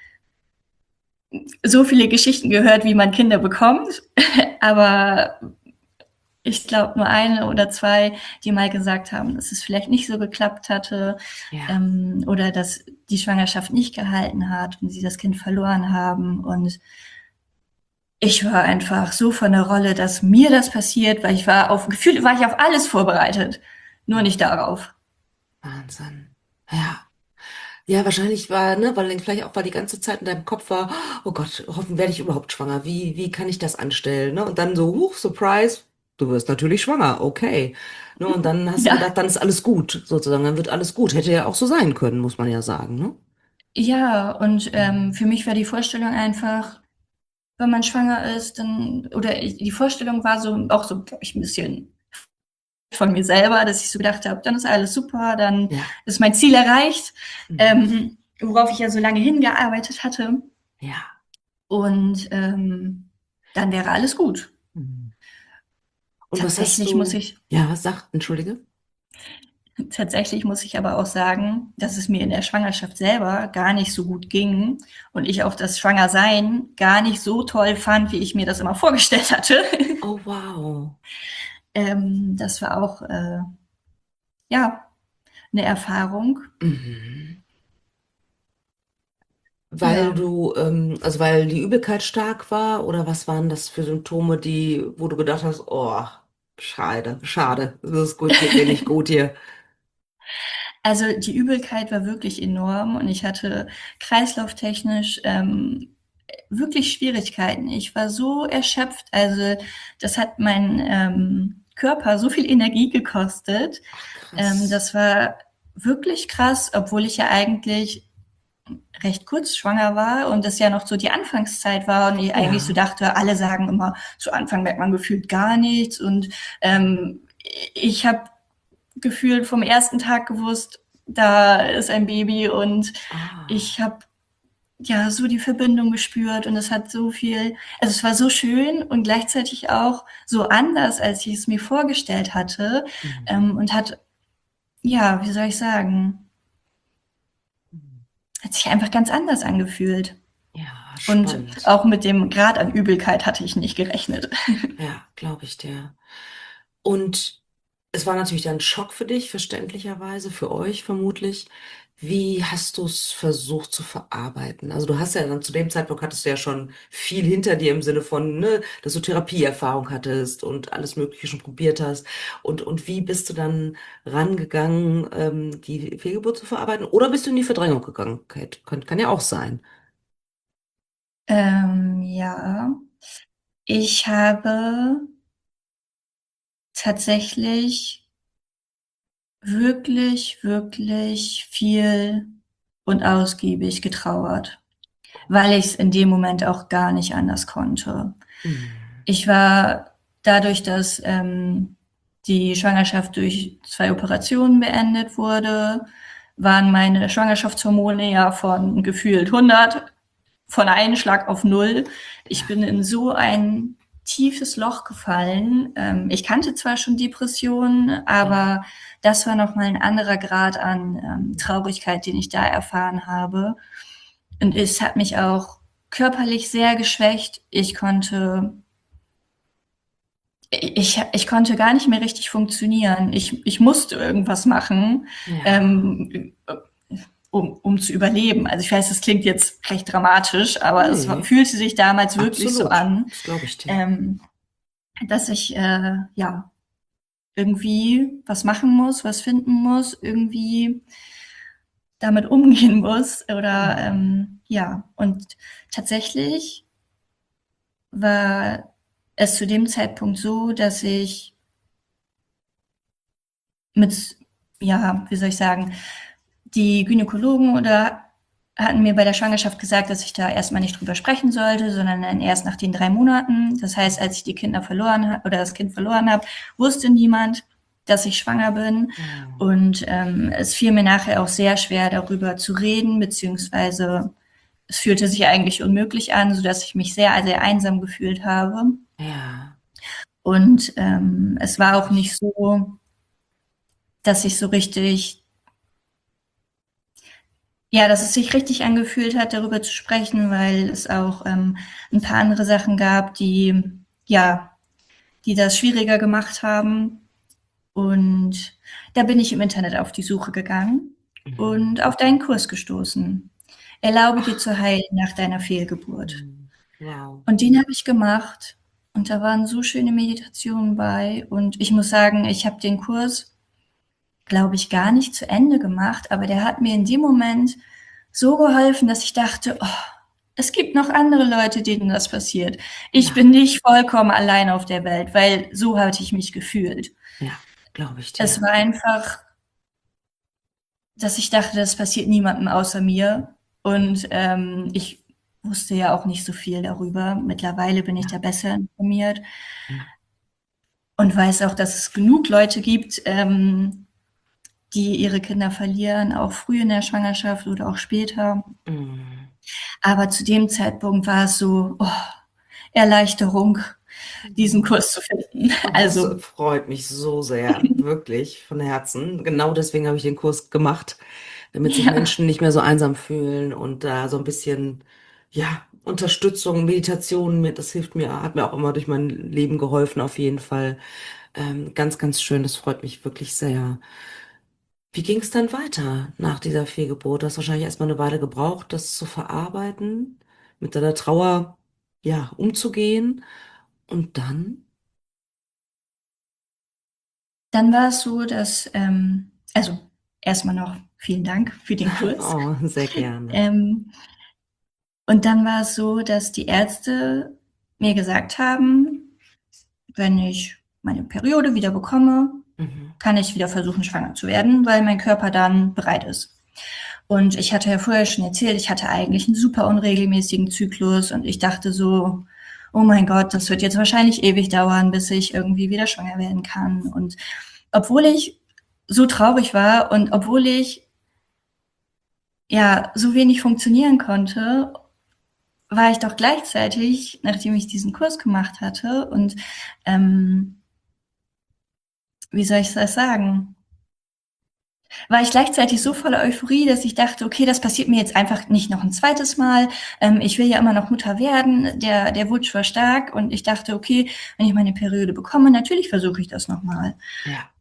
so viele Geschichten gehört, wie man Kinder bekommt, aber ich glaube nur eine oder zwei, die mal gesagt haben, dass es vielleicht nicht so geklappt hatte Ja. ähm, oder dass die Schwangerschaft nicht gehalten hat und sie das Kind verloren haben. Und ich war einfach so von der Rolle, dass mir das passiert, weil ich war auf gefühlt war ich auf alles vorbereitet, nur Oh, nicht darauf. Wahnsinn. Ja. Ja, wahrscheinlich war, ne, weil dann vielleicht auch war die ganze Zeit in deinem Kopf war, oh Gott, hoffen werde ich überhaupt schwanger? Wie, wie kann ich das anstellen? Ne? Und dann so, huch, Surprise, du wirst natürlich schwanger, okay. Ne? Und dann hast du Ja, gedacht, dann ist alles gut, sozusagen, dann wird alles gut. Hätte ja auch so sein können, muss man ja sagen, ne? ja, und ähm, Mhm. für mich war die Vorstellung einfach, wenn man schwanger ist, dann oder ich, die Vorstellung war so auch so glaub ich ein bisschen von mir selber, dass ich so gedacht habe, dann ist alles super, dann Ja. ist mein Ziel erreicht. Mhm. Ähm, worauf ich ja so lange hingearbeitet hatte. Ja. Und ähm, dann wäre alles gut. Mhm. Und was hast Tatsächlich muss du, ich, ja, was sagt, entschuldige? tatsächlich muss ich aber auch sagen, dass es mir in der Schwangerschaft selber gar nicht so gut ging und ich auch das Schwangersein gar nicht so toll fand, wie ich mir das immer vorgestellt hatte. Oh, wow. ähm, das war auch, äh, ja, eine Erfahrung. Mhm. Weil Ja, du, ähm, also weil die Übelkeit stark war oder was waren das für Symptome, die, wo du gedacht hast, oh, schade, schade, das ist gut, geht mir nicht gut hier. also die Übelkeit war wirklich enorm und ich hatte kreislauftechnisch ähm, wirklich Schwierigkeiten. Ich war so erschöpft, also das hat meinen ähm, Körper so viel Energie gekostet. Ach, Ähm, krass. das war wirklich krass, obwohl ich ja eigentlich recht kurz schwanger war und das ja noch so die Anfangszeit war und ich eigentlich so Ja. dachte, alle sagen immer, zu Anfang merkt man gefühlt gar nichts und ähm, ich habe gefühlt vom ersten Tag gewusst, da ist ein Baby und Ah. ich habe ja so die Verbindung gespürt und es hat so viel, also es war so schön und gleichzeitig auch so anders, als ich es mir vorgestellt hatte Mhm. ähm, und hat, ja, wie soll ich sagen, Mhm. hat sich einfach ganz anders angefühlt. Ja, Und spannend. auch mit dem Grad an Übelkeit hatte ich nicht gerechnet. Ja, glaube ich dir. Und es war natürlich dann ein Schock für dich, verständlicherweise, für euch vermutlich. Wie hast du es versucht zu verarbeiten? Also du hast ja dann zu dem Zeitpunkt hattest du ja schon viel hinter dir im Sinne von, ne, dass du Therapieerfahrung hattest und alles Mögliche schon probiert hast. Und, und wie bist du dann rangegangen, ähm, die Fehlgeburt zu verarbeiten? Oder bist du in die Verdrängung gegangen? Kate? Kann, kann ja auch sein. Ähm, ja, ich habe tatsächlich wirklich, wirklich viel und ausgiebig getrauert, weil ich es in dem Moment auch gar nicht anders konnte. Mhm. Ich war dadurch, dass ähm, die Schwangerschaft durch zwei Operationen beendet wurde, waren meine Schwangerschaftshormone ja von gefühlt hundert von einem Schlag auf null. Ich Ja. bin in so ein tiefes Loch gefallen. Ähm, ich kannte zwar schon Depressionen, Ja. aber das war noch mal ein anderer Grad an ähm, Traurigkeit, den ich da erfahren habe. Und es hat mich auch körperlich sehr geschwächt. Ich konnte ich, ich konnte gar nicht mehr richtig funktionieren. Ich, ich musste irgendwas machen, Ja. ähm, um, um zu überleben. Also ich weiß, das klingt jetzt recht dramatisch, aber es Nee, fühlte sich damals wirklich so absolut. an, Das glaube ich dir. ähm, dass ich äh, ja irgendwie was machen muss, was finden muss, irgendwie damit umgehen muss oder Mhm. ähm, ja. Und tatsächlich war es zu dem Zeitpunkt so, dass ich mit, ja, wie soll ich sagen, die Gynäkologen oder hatten mir bei der Schwangerschaft gesagt, dass ich da erstmal nicht drüber sprechen sollte, sondern dann erst nach den drei Monaten. Das heißt, als ich die Kinder verloren habe oder das Kind verloren habe, wusste niemand, dass ich schwanger bin. Oh. Und ähm, es fiel mir nachher auch sehr schwer, darüber zu reden, beziehungsweise es fühlte sich eigentlich unmöglich an, sodass ich mich sehr, sehr einsam gefühlt habe. Ja, Und ähm, es war glaube auch ich. nicht so, dass ich so richtig ja, dass es sich richtig angefühlt hat, darüber zu sprechen, weil es auch ähm, ein paar andere Sachen gab, die, ja, die das schwieriger gemacht haben. Und da bin ich im Internet auf die Suche gegangen Mhm. und auf deinen Kurs gestoßen. Erlaube dir Ach, zu heilen nach deiner Fehlgeburt. mhm. Wow. Und den habe ich gemacht. Und da waren so schöne Meditationen bei. Und ich muss sagen, ich habe den Kurs, glaube ich, gar nicht zu Ende gemacht, aber der hat mir in dem Moment so geholfen, dass ich dachte, oh, es gibt noch andere Leute, denen das passiert. Ich Ja, bin nicht vollkommen allein auf der Welt, weil so hatte ich mich gefühlt. ja, glaube ich Es dir. war einfach, dass ich dachte, das passiert niemandem außer mir. Und ähm, ich wusste ja auch nicht so viel darüber. Mittlerweile bin ich da Ja, besser informiert ja. und weiß auch, dass es genug Leute gibt, ähm, die ihre Kinder verlieren, auch früh in der Schwangerschaft oder auch später. Mhm. Aber zu dem Zeitpunkt war es so, oh, Erleichterung, diesen Mhm. Kurs zu finden. Oh, das Also, freut mich so sehr, wirklich von Herzen. Genau deswegen habe ich den Kurs gemacht, damit sich ja, Menschen nicht mehr so einsam fühlen und da so ein bisschen, ja, Unterstützung, Meditation, mir- das hilft mir, hat mir auch immer durch mein Leben geholfen, auf jeden Fall. Ähm, ganz, ganz schön, das freut mich wirklich sehr. Wie ging es dann weiter nach dieser Fehlgeburt? Du hast wahrscheinlich erstmal eine Weile gebraucht, das zu verarbeiten, mit deiner Trauer, ja, umzugehen. Und dann? dann war es so, dass, ähm, also erstmal noch vielen Dank für den Kurs. Oh, sehr gerne. Ähm, und dann war es so, dass die Ärzte mir gesagt haben, wenn ich meine Periode wieder bekomme, Mhm. kann ich wieder versuchen, schwanger zu werden, weil mein Körper dann bereit ist. Und ich hatte ja vorher schon erzählt, ich hatte eigentlich einen super unregelmäßigen Zyklus und ich dachte so, oh mein Gott, das wird jetzt wahrscheinlich ewig dauern, bis ich irgendwie wieder schwanger werden kann. Und obwohl ich so traurig war und obwohl ich ja so wenig funktionieren konnte, war ich doch gleichzeitig, nachdem ich diesen Kurs gemacht hatte und ähm, wie soll ich das sagen, war ich gleichzeitig so voller Euphorie, dass ich dachte, okay, das passiert mir jetzt einfach nicht noch ein zweites Mal. Ähm, ich will ja immer noch Mutter werden. Der, der Wunsch war stark und ich dachte, okay, wenn ich meine Periode bekomme, natürlich versuche ich das nochmal. Ja.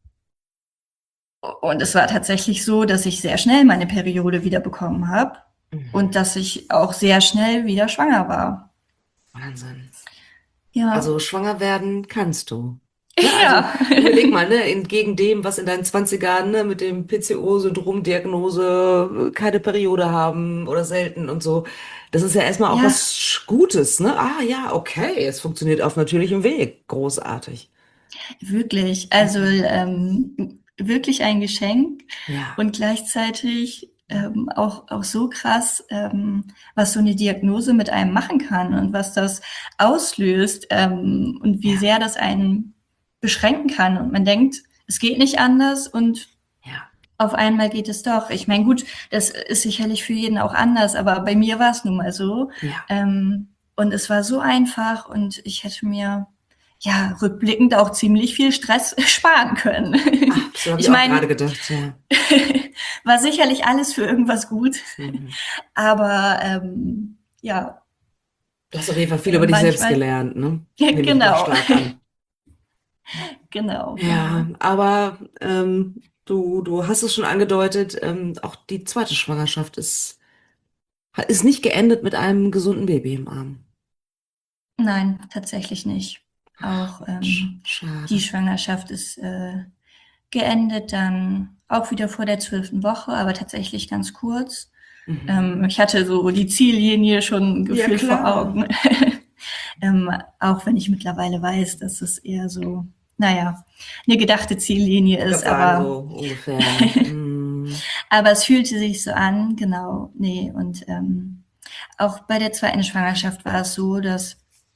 Und es war tatsächlich so, dass ich sehr schnell meine Periode wieder bekommen habe und Mhm. dass ich auch sehr schnell wieder schwanger war. Wahnsinn. Ja, Also schwanger werden kannst du. Ne? Also ja, überleg mal, ne, entgegen dem, was in deinen Zwanzigern, ne, mit dem P C O-Syndrom-Diagnose, keine Periode haben oder selten und so. Das ist ja erstmal auch ja, was Sch- Gutes, ne? Ah ja, okay, es funktioniert auf natürlichem Weg. Großartig. wirklich. Also Mhm. ähm, wirklich ein Geschenk Ja. und gleichzeitig ähm, auch, auch so krass, ähm, was so eine Diagnose mit einem machen kann und was das auslöst ähm, und wie Ja. sehr das einen beschränken kann. Und man denkt, es geht nicht anders und Ja. auf einmal geht es doch. Ich meine, gut, das ist sicherlich für jeden auch anders, aber bei mir war es nun mal so. Ja. Ähm, und es war so einfach und ich hätte mir ja rückblickend auch ziemlich viel Stress sparen können. Ach, so habe ich Ich auch gerade meine, gedacht, ja. war sicherlich alles für irgendwas gut, Mhm. aber ähm, ja, Du hast auf jeden Fall viel äh, über dich selbst manchmal, gelernt, ne? ja, Nehme ich mal genau, stark an. genau, Ja, genau. aber ähm, du, du hast es schon angedeutet, ähm, auch die zweite Schwangerschaft ist, ist nicht geendet mit einem gesunden Baby im Arm. Nein, tatsächlich nicht. Ach Auch Mensch, ähm, die schade. Schwangerschaft ist äh, geendet dann auch wieder vor der zwölften Woche, aber tatsächlich ganz kurz. Mhm. Ähm, ich hatte so die Ziellinie schon Ja, gefühlt vor klar. Augen. ähm, auch wenn ich mittlerweile weiß, dass es eher so, naja, eine gedachte Ziellinie Ich wollte gerade ist, sagen, so aber, ungefähr. Mm, aber es fühlte sich so an, genau, nee. Und ähm, auch bei der zweiten Schwangerschaft war es so, dass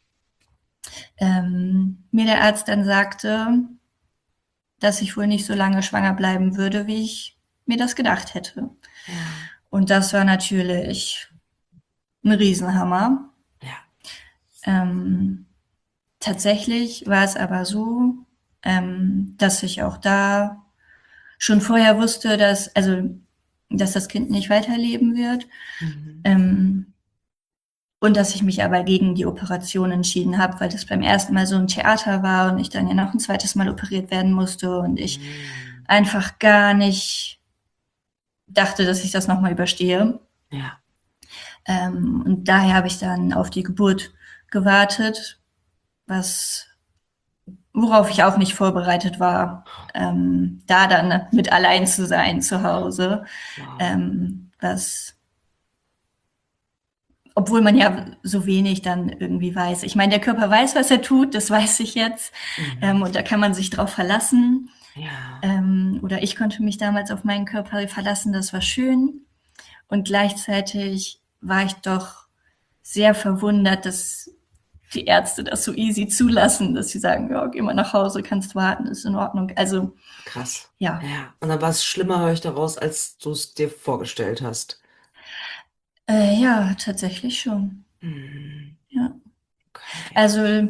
ähm, mir der Arzt dann sagte, dass ich wohl nicht so lange schwanger bleiben würde, wie ich mir das gedacht hätte. ja, Und das war natürlich ein Riesenhammer. ja. Ähm, tatsächlich war es aber so, ähm, dass ich auch da schon vorher wusste, dass, also, dass das Kind nicht weiterleben wird. Mhm. Ähm, und dass ich mich aber gegen die Operation entschieden habe, weil das beim ersten Mal so ein Theater war und ich dann ja noch ein zweites Mal operiert werden musste und ich Mm, einfach gar nicht dachte, dass ich das nochmal überstehe. ja, Ähm, und daher habe ich dann auf die Geburt gewartet, was, worauf ich auch nicht vorbereitet war, ähm, da dann mit allein zu sein zu Hause, wow. ähm, was, obwohl man ja so wenig dann irgendwie weiß. Ich meine, der Körper weiß, was er tut, das weiß ich jetzt, ähm, Mhm. und da kann man sich drauf verlassen. Ja, Ähm, oder ich konnte mich damals auf meinen Körper verlassen, das war schön. Und gleichzeitig war ich doch sehr verwundert, dass die Ärzte das so easy zulassen, dass sie sagen, ja, geh mal nach Hause, kannst warten, ist in Ordnung. Also, Krass. ja. Ja. Und dann war es schlimmer, höre ich daraus, als du es dir vorgestellt hast. Äh, ja, tatsächlich schon. Mhm. Ja. Okay. Also,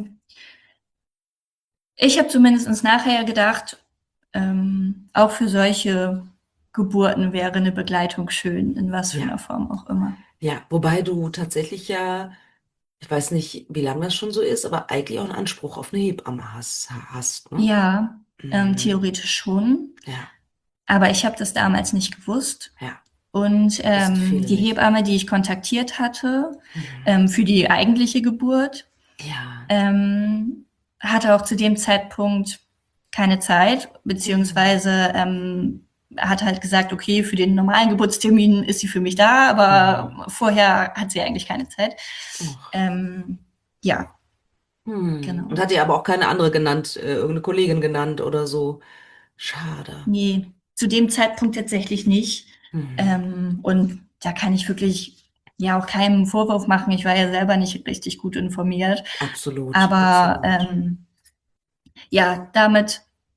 ich habe zumindest nachher gedacht, ähm, auch für solche Geburten wäre eine Begleitung schön, in was für Ja. einer Form auch immer. Ja, wobei du tatsächlich ja, ich weiß nicht, wie lange das schon so ist, aber eigentlich auch einen Anspruch auf eine Hebamme hast, hast, ne? Ja, ähm, Mhm. theoretisch schon, Ja, aber ich habe das damals nicht gewusst. ja, Und wissen ähm, viele die nicht. Hebamme, die ich kontaktiert hatte Mhm. ähm, für die eigentliche Geburt, Ja. ähm, hatte auch zu dem Zeitpunkt keine Zeit, Mhm. beziehungsweise ähm, hat halt gesagt, okay, für den normalen Geburtstermin ist sie für mich da, Mhm. aber vorher hat sie eigentlich keine Zeit. Och. Ähm, ja, Hm. Und genau. hat dir aber auch keine andere genannt, äh, irgendeine Kollegin genannt oder so. Schade. Nee, zu dem Zeitpunkt tatsächlich nicht. Mhm. Ähm, und da kann ich wirklich ja auch keinen Vorwurf machen. Ich war ja selber nicht richtig gut informiert. Absolut, Aber absolut. ähm, ja, damit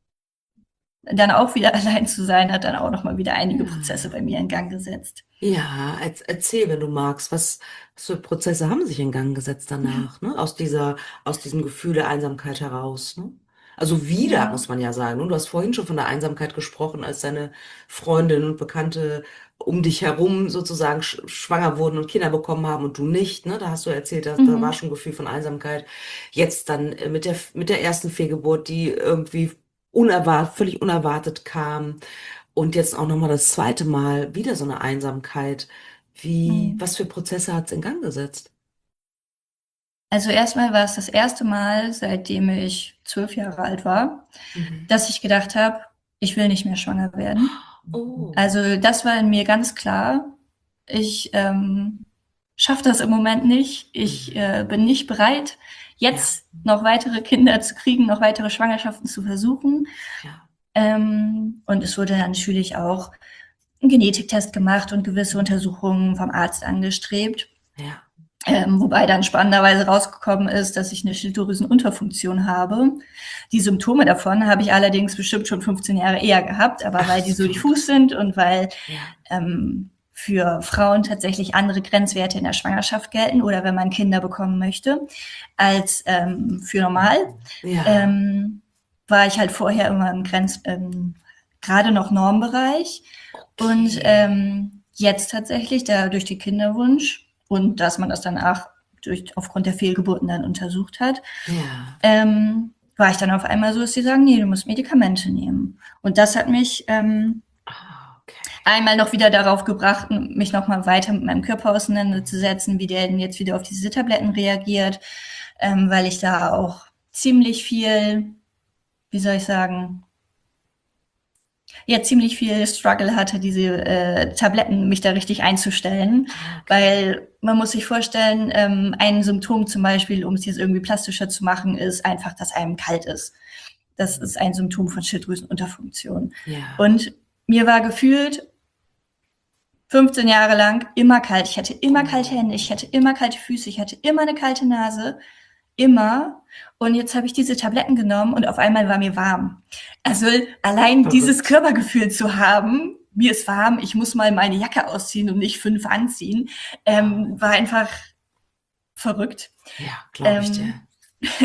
dann auch wieder allein zu sein, hat dann auch noch mal wieder einige Prozesse Ja. bei mir in Gang gesetzt. Ja, erz- erzähl, wenn du magst, was, was für Prozesse haben sich in Gang gesetzt Ja, danach, ne? Aus dieser, aus diesem Gefühl der Einsamkeit heraus, ne? Also wieder, ja, muss man ja sagen. Ne? Du hast vorhin schon von der Einsamkeit gesprochen, als deine Freundin und Bekannte um dich herum sozusagen sch schwanger wurden und Kinder bekommen haben und du nicht, ne? Da hast du erzählt, dass, da war mhm. schon ein Gefühl von Einsamkeit. Jetzt dann äh, mit der, mit der ersten Fehlgeburt, die irgendwie unerwartet, völlig unerwartet kam. Und jetzt auch nochmal das zweite Mal wieder so eine Einsamkeit. Wie, Mhm. was für Prozesse hat es in Gang gesetzt? Also erstmal war es das erste Mal, seitdem ich zwölf Jahre alt war, Mhm. dass ich gedacht habe, ich will nicht mehr schwanger werden. Oh. Also das war in mir ganz klar. Ich ähm, schaffe das im Moment nicht. Ich Mhm. äh, bin nicht bereit, Ja, jetzt noch weitere Kinder zu kriegen, noch weitere Schwangerschaften zu versuchen. ja, Ähm, und es wurde dann natürlich auch ein Genetiktest gemacht und gewisse Untersuchungen vom Arzt angestrebt. ja. Ähm, wobei dann spannenderweise rausgekommen ist, dass ich eine Schilddrüsenunterfunktion habe. Die Symptome davon habe ich allerdings bestimmt schon fünfzehn Jahre eher gehabt, aber Ach, weil die ist so diffus verrückt. sind und weil Ja. ähm, für Frauen tatsächlich andere Grenzwerte in der Schwangerschaft gelten oder wenn man Kinder bekommen möchte, als ähm, für normal, Ja. ähm, war ich halt vorher immer im Grenz, ähm, gerade noch Normbereich. Und Okay. ähm, jetzt tatsächlich, da durch den Kinderwunsch und dass man das danach durch, aufgrund der Fehlgeburten dann untersucht hat, Ja. ähm, war ich dann auf einmal so, dass sie sagen, nee, du musst Medikamente nehmen. Und das hat mich ähm, Ah, okay. einmal noch wieder darauf gebracht, mich noch mal weiter mit meinem Körper auseinanderzusetzen, wie der denn jetzt wieder auf diese Tabletten reagiert, ähm, weil ich da auch ziemlich viel, wie soll ich sagen, ja, ziemlich viel Struggle hatte, diese äh, Tabletten, mich da richtig einzustellen, Ah, okay. weil man muss sich vorstellen, ähm, ein Symptom zum Beispiel, um es jetzt irgendwie plastischer zu machen, ist einfach, dass einem kalt ist. Das ist ein Symptom von Schilddrüsenunterfunktion. Ja. Und mir war gefühlt fünfzehn Jahre lang immer kalt. Ich hatte immer kalte Hände, ich Oh. hatte immer kalte Füße, ich hatte immer eine kalte Nase, immer. Und jetzt habe ich diese Tabletten genommen und auf einmal war mir warm. Also allein dieses Verrückt. Körpergefühl zu haben, mir ist warm, ich muss mal meine Jacke ausziehen und nicht fünf anziehen, ähm, Wow. war einfach verrückt. Ja, glaube ich dir. Ähm,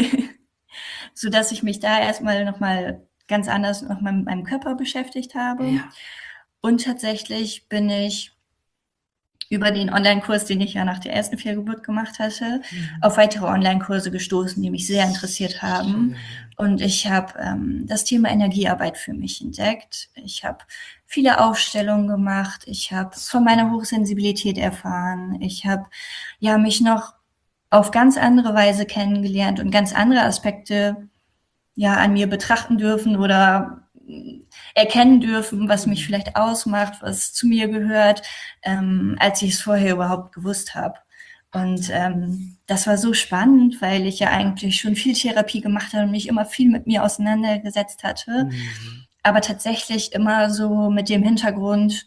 so dass ich mich da erstmal nochmal ganz anders nochmal mit meinem Körper beschäftigt habe. Ja. Und tatsächlich bin ich über den Online-Kurs, den ich ja nach der ersten Fehlgeburt gemacht hatte, Mhm. auf weitere Online-Kurse gestoßen, die mich sehr interessiert haben. Schön. Und ich habe ähm, das Thema Energiearbeit für mich entdeckt. Ich habe viele Aufstellungen gemacht. Ich habe von meiner Super. Hochsensibilität erfahren. Ich habe ja mich noch auf ganz andere Weise kennengelernt und ganz andere Aspekte ja an mir betrachten dürfen oder äh, erkennen dürfen, was mich Mhm. vielleicht ausmacht, was zu mir gehört, ähm, als ich es vorher überhaupt gewusst habe. Und Wahnsinn. ähm, das war so spannend, weil ich ja Ja. eigentlich schon viel Therapie gemacht habe und mich immer viel mit mir auseinandergesetzt hatte. Mhm. Aber tatsächlich immer so mit dem Hintergrund,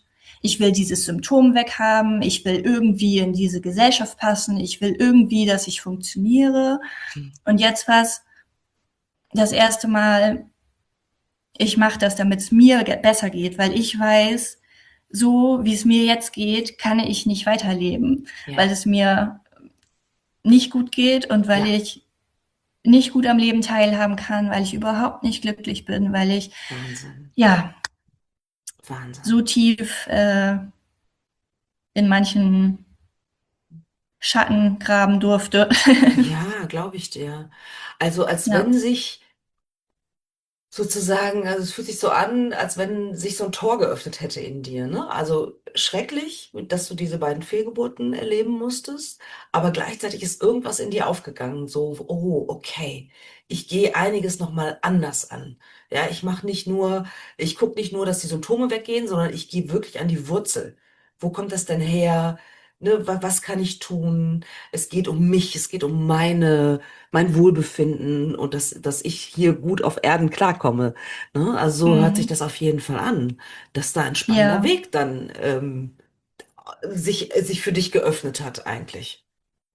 ich will dieses Symptom weghaben, ich will irgendwie in diese Gesellschaft passen, ich will irgendwie, dass ich funktioniere. Mhm. Und jetzt war es das erste Mal, ich mache das, damit es mir besser geht, weil ich weiß, so wie es mir jetzt geht, kann ich nicht weiterleben, weil Ja, es mir nicht gut geht und weil ja, ich nicht gut am Leben teilhaben kann, weil ich überhaupt nicht glücklich bin, weil ich Wahnsinn, ja Wahnsinn. so tief äh, in manchen Schatten graben durfte. Ja, glaube ich dir. Also als wenn Ja. sich sozusagen, also es fühlt sich so an, als wenn sich so ein Tor geöffnet hätte in dir, ne? Also schrecklich, dass du diese beiden Fehlgeburten erleben musstest, aber gleichzeitig ist irgendwas in dir aufgegangen, so, oh, okay, ich gehe einiges nochmal anders an. Ja, ich mache nicht nur, ich gucke nicht nur, dass die Symptome weggehen, sondern ich gehe wirklich an die Wurzel. Wo kommt das denn her? Ne, wa- was kann ich tun? Es geht um mich, es geht um meine mein Wohlbefinden und dass, dass ich hier gut auf Erden klarkomme. Ne? Also so hört sich Mhm. das auf jeden Fall an, dass da ein spannender Ja. Weg dann ähm, sich, sich für dich geöffnet hat eigentlich,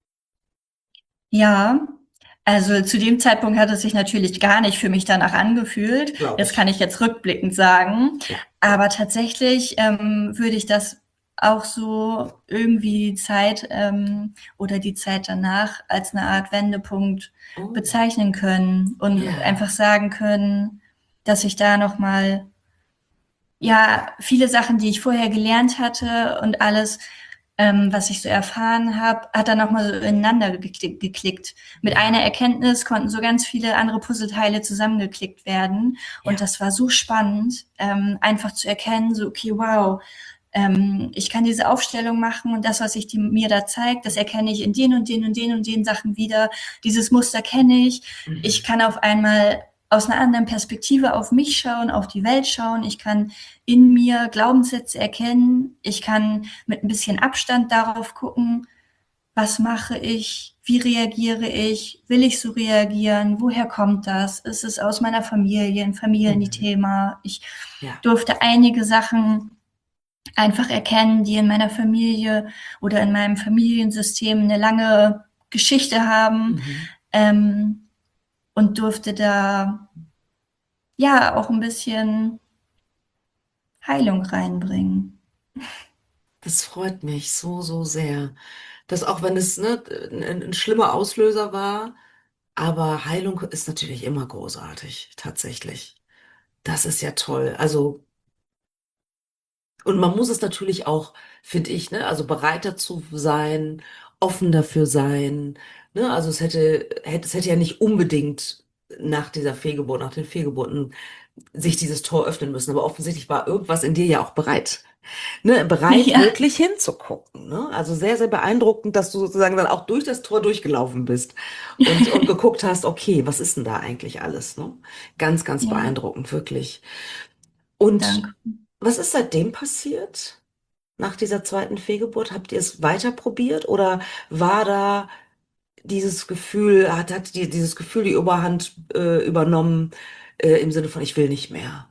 Ja, also zu dem Zeitpunkt hat es sich natürlich gar nicht für mich danach angefühlt. glaube Das kann ich. ich jetzt rückblickend sagen. Ja, Aber tatsächlich ähm, würde ich das auch so irgendwie die Zeit ähm, oder die Zeit danach als eine Art Wendepunkt oh, bezeichnen können und einfach ja, sagen können, dass ich da noch mal ja viele Sachen, die ich vorher gelernt hatte und alles, ähm, was ich so erfahren habe, hat dann nochmal so ineinander geklickt, geklickt. Mit einer ja, Erkenntnis konnten so ganz viele andere Puzzleteile zusammengeklickt werden. Und ja, das war so spannend, ähm, einfach zu erkennen, so, okay, wow, ähm, ich kann diese Aufstellung machen und das, was sich die, mir da zeigt, das erkenne ich in den und den und den und den Sachen wieder. Dieses Muster kenne ich. Ich mhm, kann auf einmal aus einer anderen Perspektive auf mich schauen, auf die Welt schauen. Ich kann in mir Glaubenssätze erkennen. Ich kann mit ein bisschen Abstand darauf gucken, was mache ich, wie reagiere ich, will ich so reagieren, woher kommt das, ist es aus meiner Familie, ein mhm, Familienthema. Ich ja, durfte einige Sachen einfach erkennen, die in meiner Familie oder in meinem Familiensystem eine lange Geschichte haben, mhm. ähm, und durfte da ja auch ein bisschen Heilung reinbringen. Das freut mich so, so sehr. Dass auch wenn es ne, ein, ein schlimmer Auslöser war, aber Heilung ist natürlich immer großartig, tatsächlich. Das ist ja toll. Also und man muss es natürlich auch, finde ich, ne, also bereit dazu sein, offen dafür sein, ne, also es hätte, hätte, es hätte ja nicht unbedingt nach dieser Fehlgeburt, nach den Fehlgeburten sich dieses Tor öffnen müssen, aber offensichtlich war irgendwas in dir ja auch bereit, ne, bereit Ja, wirklich hinzugucken, ne, also sehr, sehr beeindruckend, dass du sozusagen dann auch durch das Tor durchgelaufen bist und, und geguckt hast, okay, was ist denn da eigentlich alles, ne, ganz, ganz ja, beeindruckend, wirklich. Und danke. was ist seitdem passiert? Nach dieser zweiten Fehlgeburt, habt ihr es weiter probiert oder war da dieses Gefühl, hat, hat die, dieses Gefühl die Oberhand äh, übernommen, äh, im Sinne von ich will nicht mehr?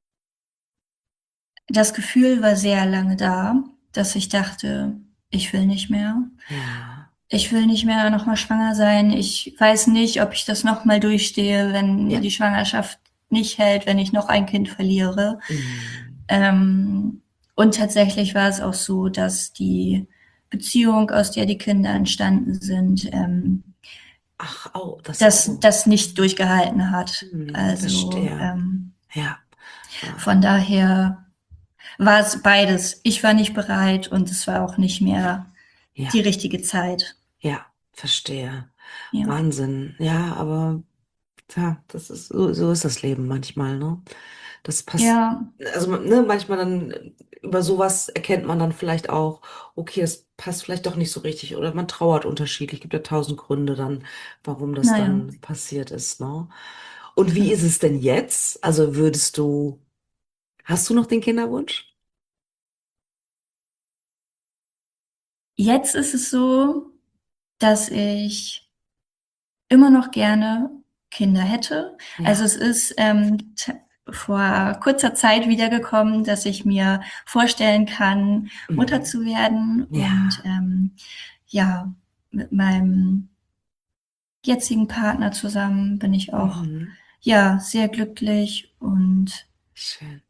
Das Gefühl war sehr lange da, dass ich dachte, ich will nicht mehr. Ja, Ich will nicht mehr nochmal schwanger sein. Ich weiß nicht, ob ich das nochmal durchstehe, wenn ja. die Schwangerschaft nicht hält, wenn ich noch ein Kind verliere. Mm. Ähm, und tatsächlich war es auch so, dass die Beziehung, aus der die Kinder entstanden sind, ähm, Ach, oh, das das, auch. das nicht durchgehalten hat. Hm, Also verstehe. ähm, Ja, ja, von daher war es beides. Ich war nicht bereit und es war auch nicht mehr die ja, richtige Zeit. ja, verstehe. Ja. Wahnsinn. Ja, aber ja, das ist so, so ist das Leben manchmal, ne? Das passt, Ja, also ne, manchmal dann äh, über sowas erkennt man dann vielleicht auch, okay, es passt vielleicht doch nicht so richtig oder man trauert unterschiedlich. Gibt ja tausend Gründe dann, warum das naja. dann passiert ist, ne? Und wie ist es denn jetzt? Also würdest du, hast du noch den Kinderwunsch? Jetzt ist es so, dass ich immer noch gerne Kinder hätte. Also Ja, es ist ähm, vor kurzer Zeit wiedergekommen, dass ich mir vorstellen kann, Mutter Mhm. zu werden. Und Ja. ähm, ja, mit meinem jetzigen Partner zusammen bin ich auch Mhm. ja sehr glücklich und Schön.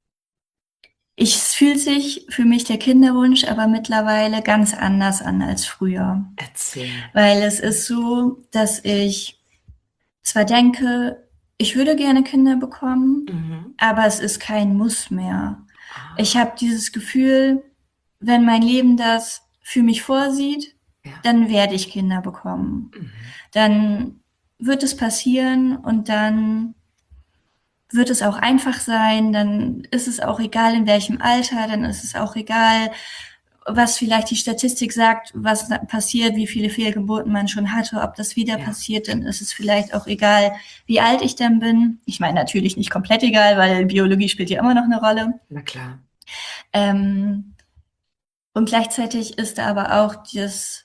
ich, es fühlt sich für mich der Kinderwunsch aber mittlerweile ganz anders an als früher. Erzähl. Weil es ist so, dass ich zwar denke, ich würde gerne Kinder bekommen, Mhm. aber es ist kein Muss mehr. Ich Ah, habe dieses Gefühl, wenn mein Leben das für mich vorsieht, ja. dann werde ich Kinder bekommen. Mhm. Dann wird es passieren und dann wird es auch einfach sein, dann ist es auch egal, in welchem Alter, dann ist es auch egal, was vielleicht die Statistik sagt, was passiert, wie viele Fehlgeburten man schon hatte, ob das wieder Ja, passiert, dann ist es vielleicht auch egal, wie alt ich dann bin. Ich meine natürlich nicht komplett egal, weil Biologie spielt ja immer noch eine Rolle. na klar. Ähm, und gleichzeitig ist da aber auch das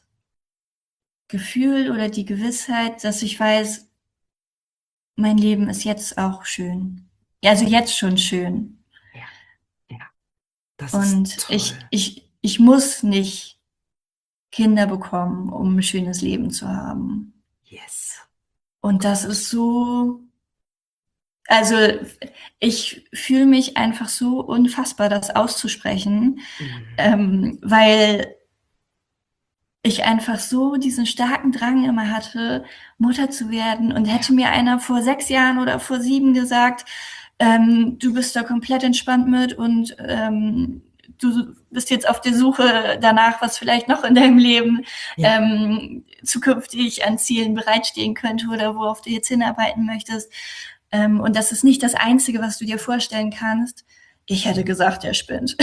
Gefühl oder die Gewissheit, dass ich weiß, mein Leben ist jetzt auch schön. Ja, also jetzt schon schön. Ja, ja. Das ist Und ich, toll. ich, ich muss nicht Kinder bekommen, um ein schönes Leben zu haben. Yes. Und das ist so, also ich fühle mich einfach so unfassbar, das auszusprechen, Mhm. ähm, weil ich einfach so diesen starken Drang immer hatte, Mutter zu werden. Und hätte Ja, mir einer vor sechs Jahren oder vor sieben gesagt, ähm, du bist da komplett entspannt mit und ähm, du bist jetzt auf der Suche danach, was vielleicht noch in deinem Leben ja. ähm, zukünftig an Zielen bereitstehen könnte oder worauf du jetzt hinarbeiten möchtest. Ähm, und das ist nicht das Einzige, was du dir vorstellen kannst. Ich hätte gesagt, er spinnt.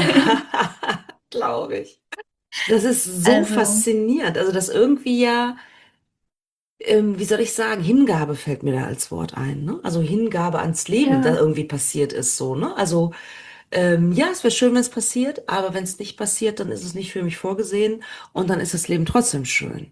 Glaube ich. Das ist so Also, faszinierend. Also, dass irgendwie ja, ähm, wie soll ich sagen, Hingabe fällt mir da als Wort ein, ne? Also Hingabe ans Leben, da ja, irgendwie passiert ist, so, ne? Also, ähm, ja, es wäre schön, wenn es passiert, aber wenn es nicht passiert, dann ist es nicht für mich vorgesehen und dann ist das Leben trotzdem schön.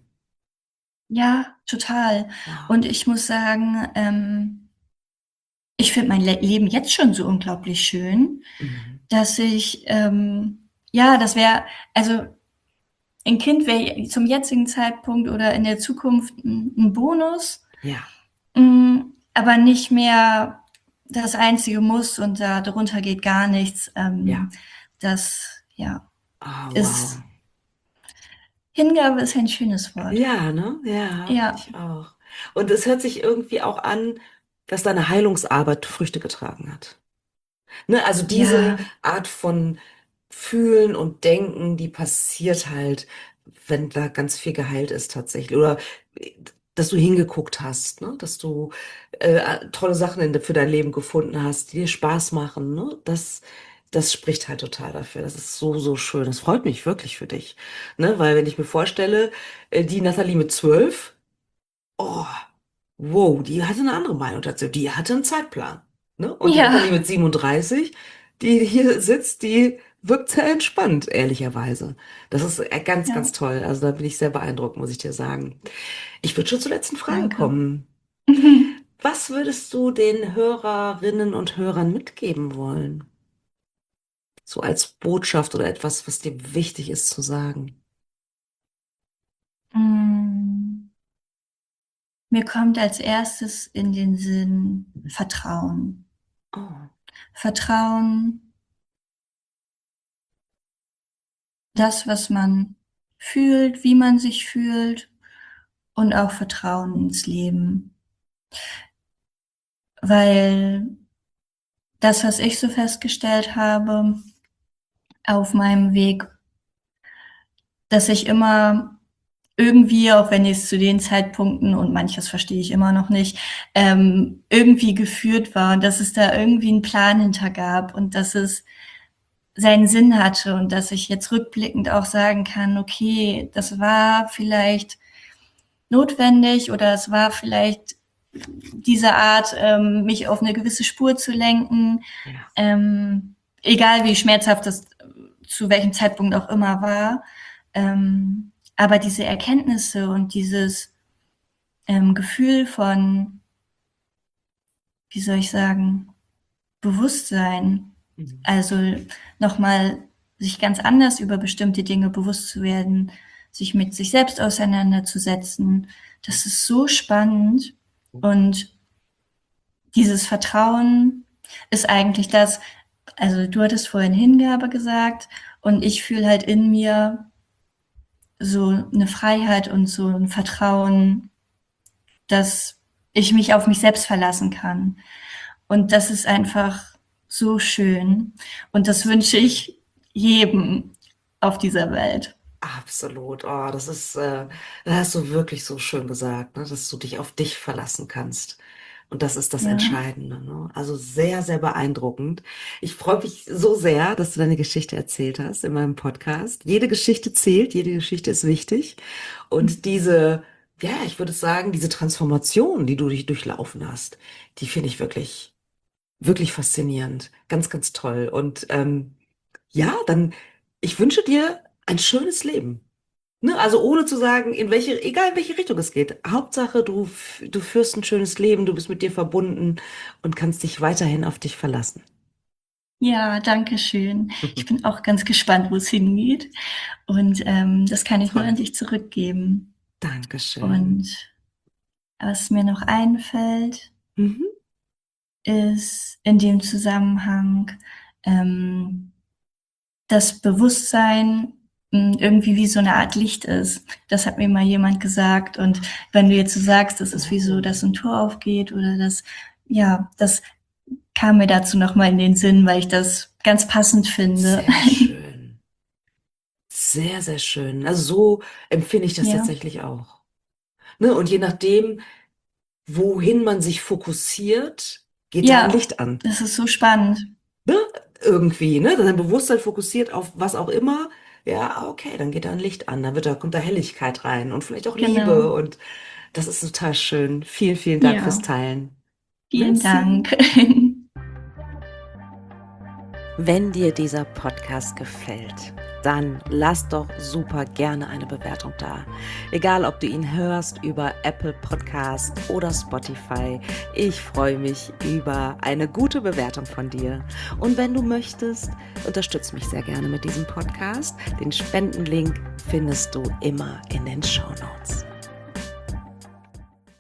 ja, total. Wow. Und ich muss sagen, ähm, ich finde mein Le Leben jetzt schon so unglaublich schön, Mhm. dass ich, ähm, ja, das wäre, also ein Kind wäre zum jetzigen Zeitpunkt oder in der Zukunft ein, ein Bonus, Ja, mh, aber nicht mehr das einzige Muss und da darunter geht gar nichts. Ähm, ja. das, ja, Ah, wow. ist, Hingabe ist ein schönes Wort. Ja, ne? Ja, finde Ja, ich auch. Und es hört sich irgendwie auch an, dass deine Heilungsarbeit Früchte getragen hat. Ne? Also diese ja, Art von Fühlen und Denken, die passiert halt, wenn da ganz viel geheilt ist tatsächlich. Oder äh, dass du hingeguckt hast, ne? Dass du äh, tolle Sachen in, für dein Leben gefunden hast, die dir Spaß machen. Ne? Das, das spricht halt total dafür. Das ist so, so schön. Das freut mich wirklich für dich. Ne? Weil wenn ich mir vorstelle, äh, die Nathalie mit zwölf, oh, wow, die hatte eine andere Meinung dazu. Die hatte einen Zeitplan. Ne? Und die Nathalie ja, mit siebenunddreißig, die hier sitzt, die wirkt sehr entspannt, ehrlicherweise. Das ist äh, ganz, ja, ganz toll. Also da bin ich sehr beeindruckt, muss ich dir sagen. Ich würde schon zur letzten Frage danke. kommen. Was würdest du den Hörerinnen und Hörern mitgeben wollen? So als Botschaft oder etwas, was dir wichtig ist zu sagen? Mm, Mir kommt als erstes in den Sinn Vertrauen. Oh, Vertrauen, das, was man fühlt, wie man sich fühlt und auch Vertrauen ins Leben. Weil das, was ich so festgestellt habe auf meinem Weg, dass ich immer irgendwie, auch wenn ich es zu den Zeitpunkten und manches verstehe ich immer noch nicht, ähm, irgendwie geführt war und dass es da irgendwie einen Plan hinter gab und dass es seinen Sinn hatte und dass ich jetzt rückblickend auch sagen kann, okay, das war vielleicht notwendig oder es war vielleicht diese Art, ähm, mich auf eine gewisse Spur zu lenken, ja. ähm, egal wie schmerzhaft das zu welchem Zeitpunkt auch immer war. Ähm, aber diese Erkenntnisse und dieses ähm, Gefühl von, wie soll ich sagen, Bewusstsein. Mhm. Also nochmal sich ganz anders über bestimmte Dinge bewusst zu werden, sich mit sich selbst auseinanderzusetzen. Das ist so spannend. Und dieses Vertrauen ist eigentlich das, also du hattest vorhin Hingabe gesagt und ich fühle halt in mir so eine Freiheit und so ein Vertrauen, dass ich mich auf mich selbst verlassen kann. Und das ist einfach so schön. Und das wünsche ich jedem auf dieser Welt. Absolut. Oh, das ist, äh, das hast du wirklich so schön gesagt, ne? Dass du dich auf dich verlassen kannst. Und das ist das Ja, Entscheidende, ne? Also sehr, sehr beeindruckend. Ich freue mich so sehr, dass du deine Geschichte erzählt hast in meinem Podcast. Jede Geschichte zählt, jede Geschichte ist wichtig. Und diese, ja, ich würde sagen, diese Transformation, die du dich durchlaufen hast, die finde ich wirklich, wirklich faszinierend. Ganz, ganz toll. Und ähm, ja, dann, ich wünsche dir ein schönes Leben. Ne? Also ohne zu sagen, in welche, egal in welche Richtung es geht. Hauptsache, du, f- du führst ein schönes Leben, du bist mit dir verbunden und kannst dich weiterhin auf dich verlassen. ja, danke schön. Ich bin auch ganz gespannt, wo es hingeht. Und ähm, das kann ich nur an Toll. dich zurückgeben. Dankeschön. Und was mir noch einfällt, Mhm. ist in dem Zusammenhang, ähm, das Bewusstsein mh, irgendwie wie so eine Art Licht ist. Das hat mir mal jemand gesagt. Und wenn du jetzt so sagst, das ist wie so, Oh, dass ein Tor aufgeht oder das, ja, das kam mir dazu nochmal in den Sinn, weil ich das ganz passend finde. sehr schön. Sehr, sehr schön. Also so empfinde ich das Ja, tatsächlich auch. Ne? Und je nachdem, wohin man sich fokussiert, geht da ein ja, Licht an. das ist so spannend. Ne? Irgendwie, ne? Dein Bewusstsein fokussiert auf was auch immer. Ja, okay, dann geht da ein Licht an, dann wird da, kommt da Helligkeit rein und vielleicht auch Liebe Genau. und das ist total schön. Vielen, vielen Dank fürs Ja, Teilen. vielen Merci. Dank. Wenn dir dieser Podcast gefällt, dann lass doch super gerne eine Bewertung da. Egal, ob du ihn hörst über Apple Podcast oder Spotify. Ich freue mich über eine gute Bewertung von dir. Und wenn du möchtest, unterstütze mich sehr gerne mit diesem Podcast. Den Spendenlink findest du immer in den Shownotes.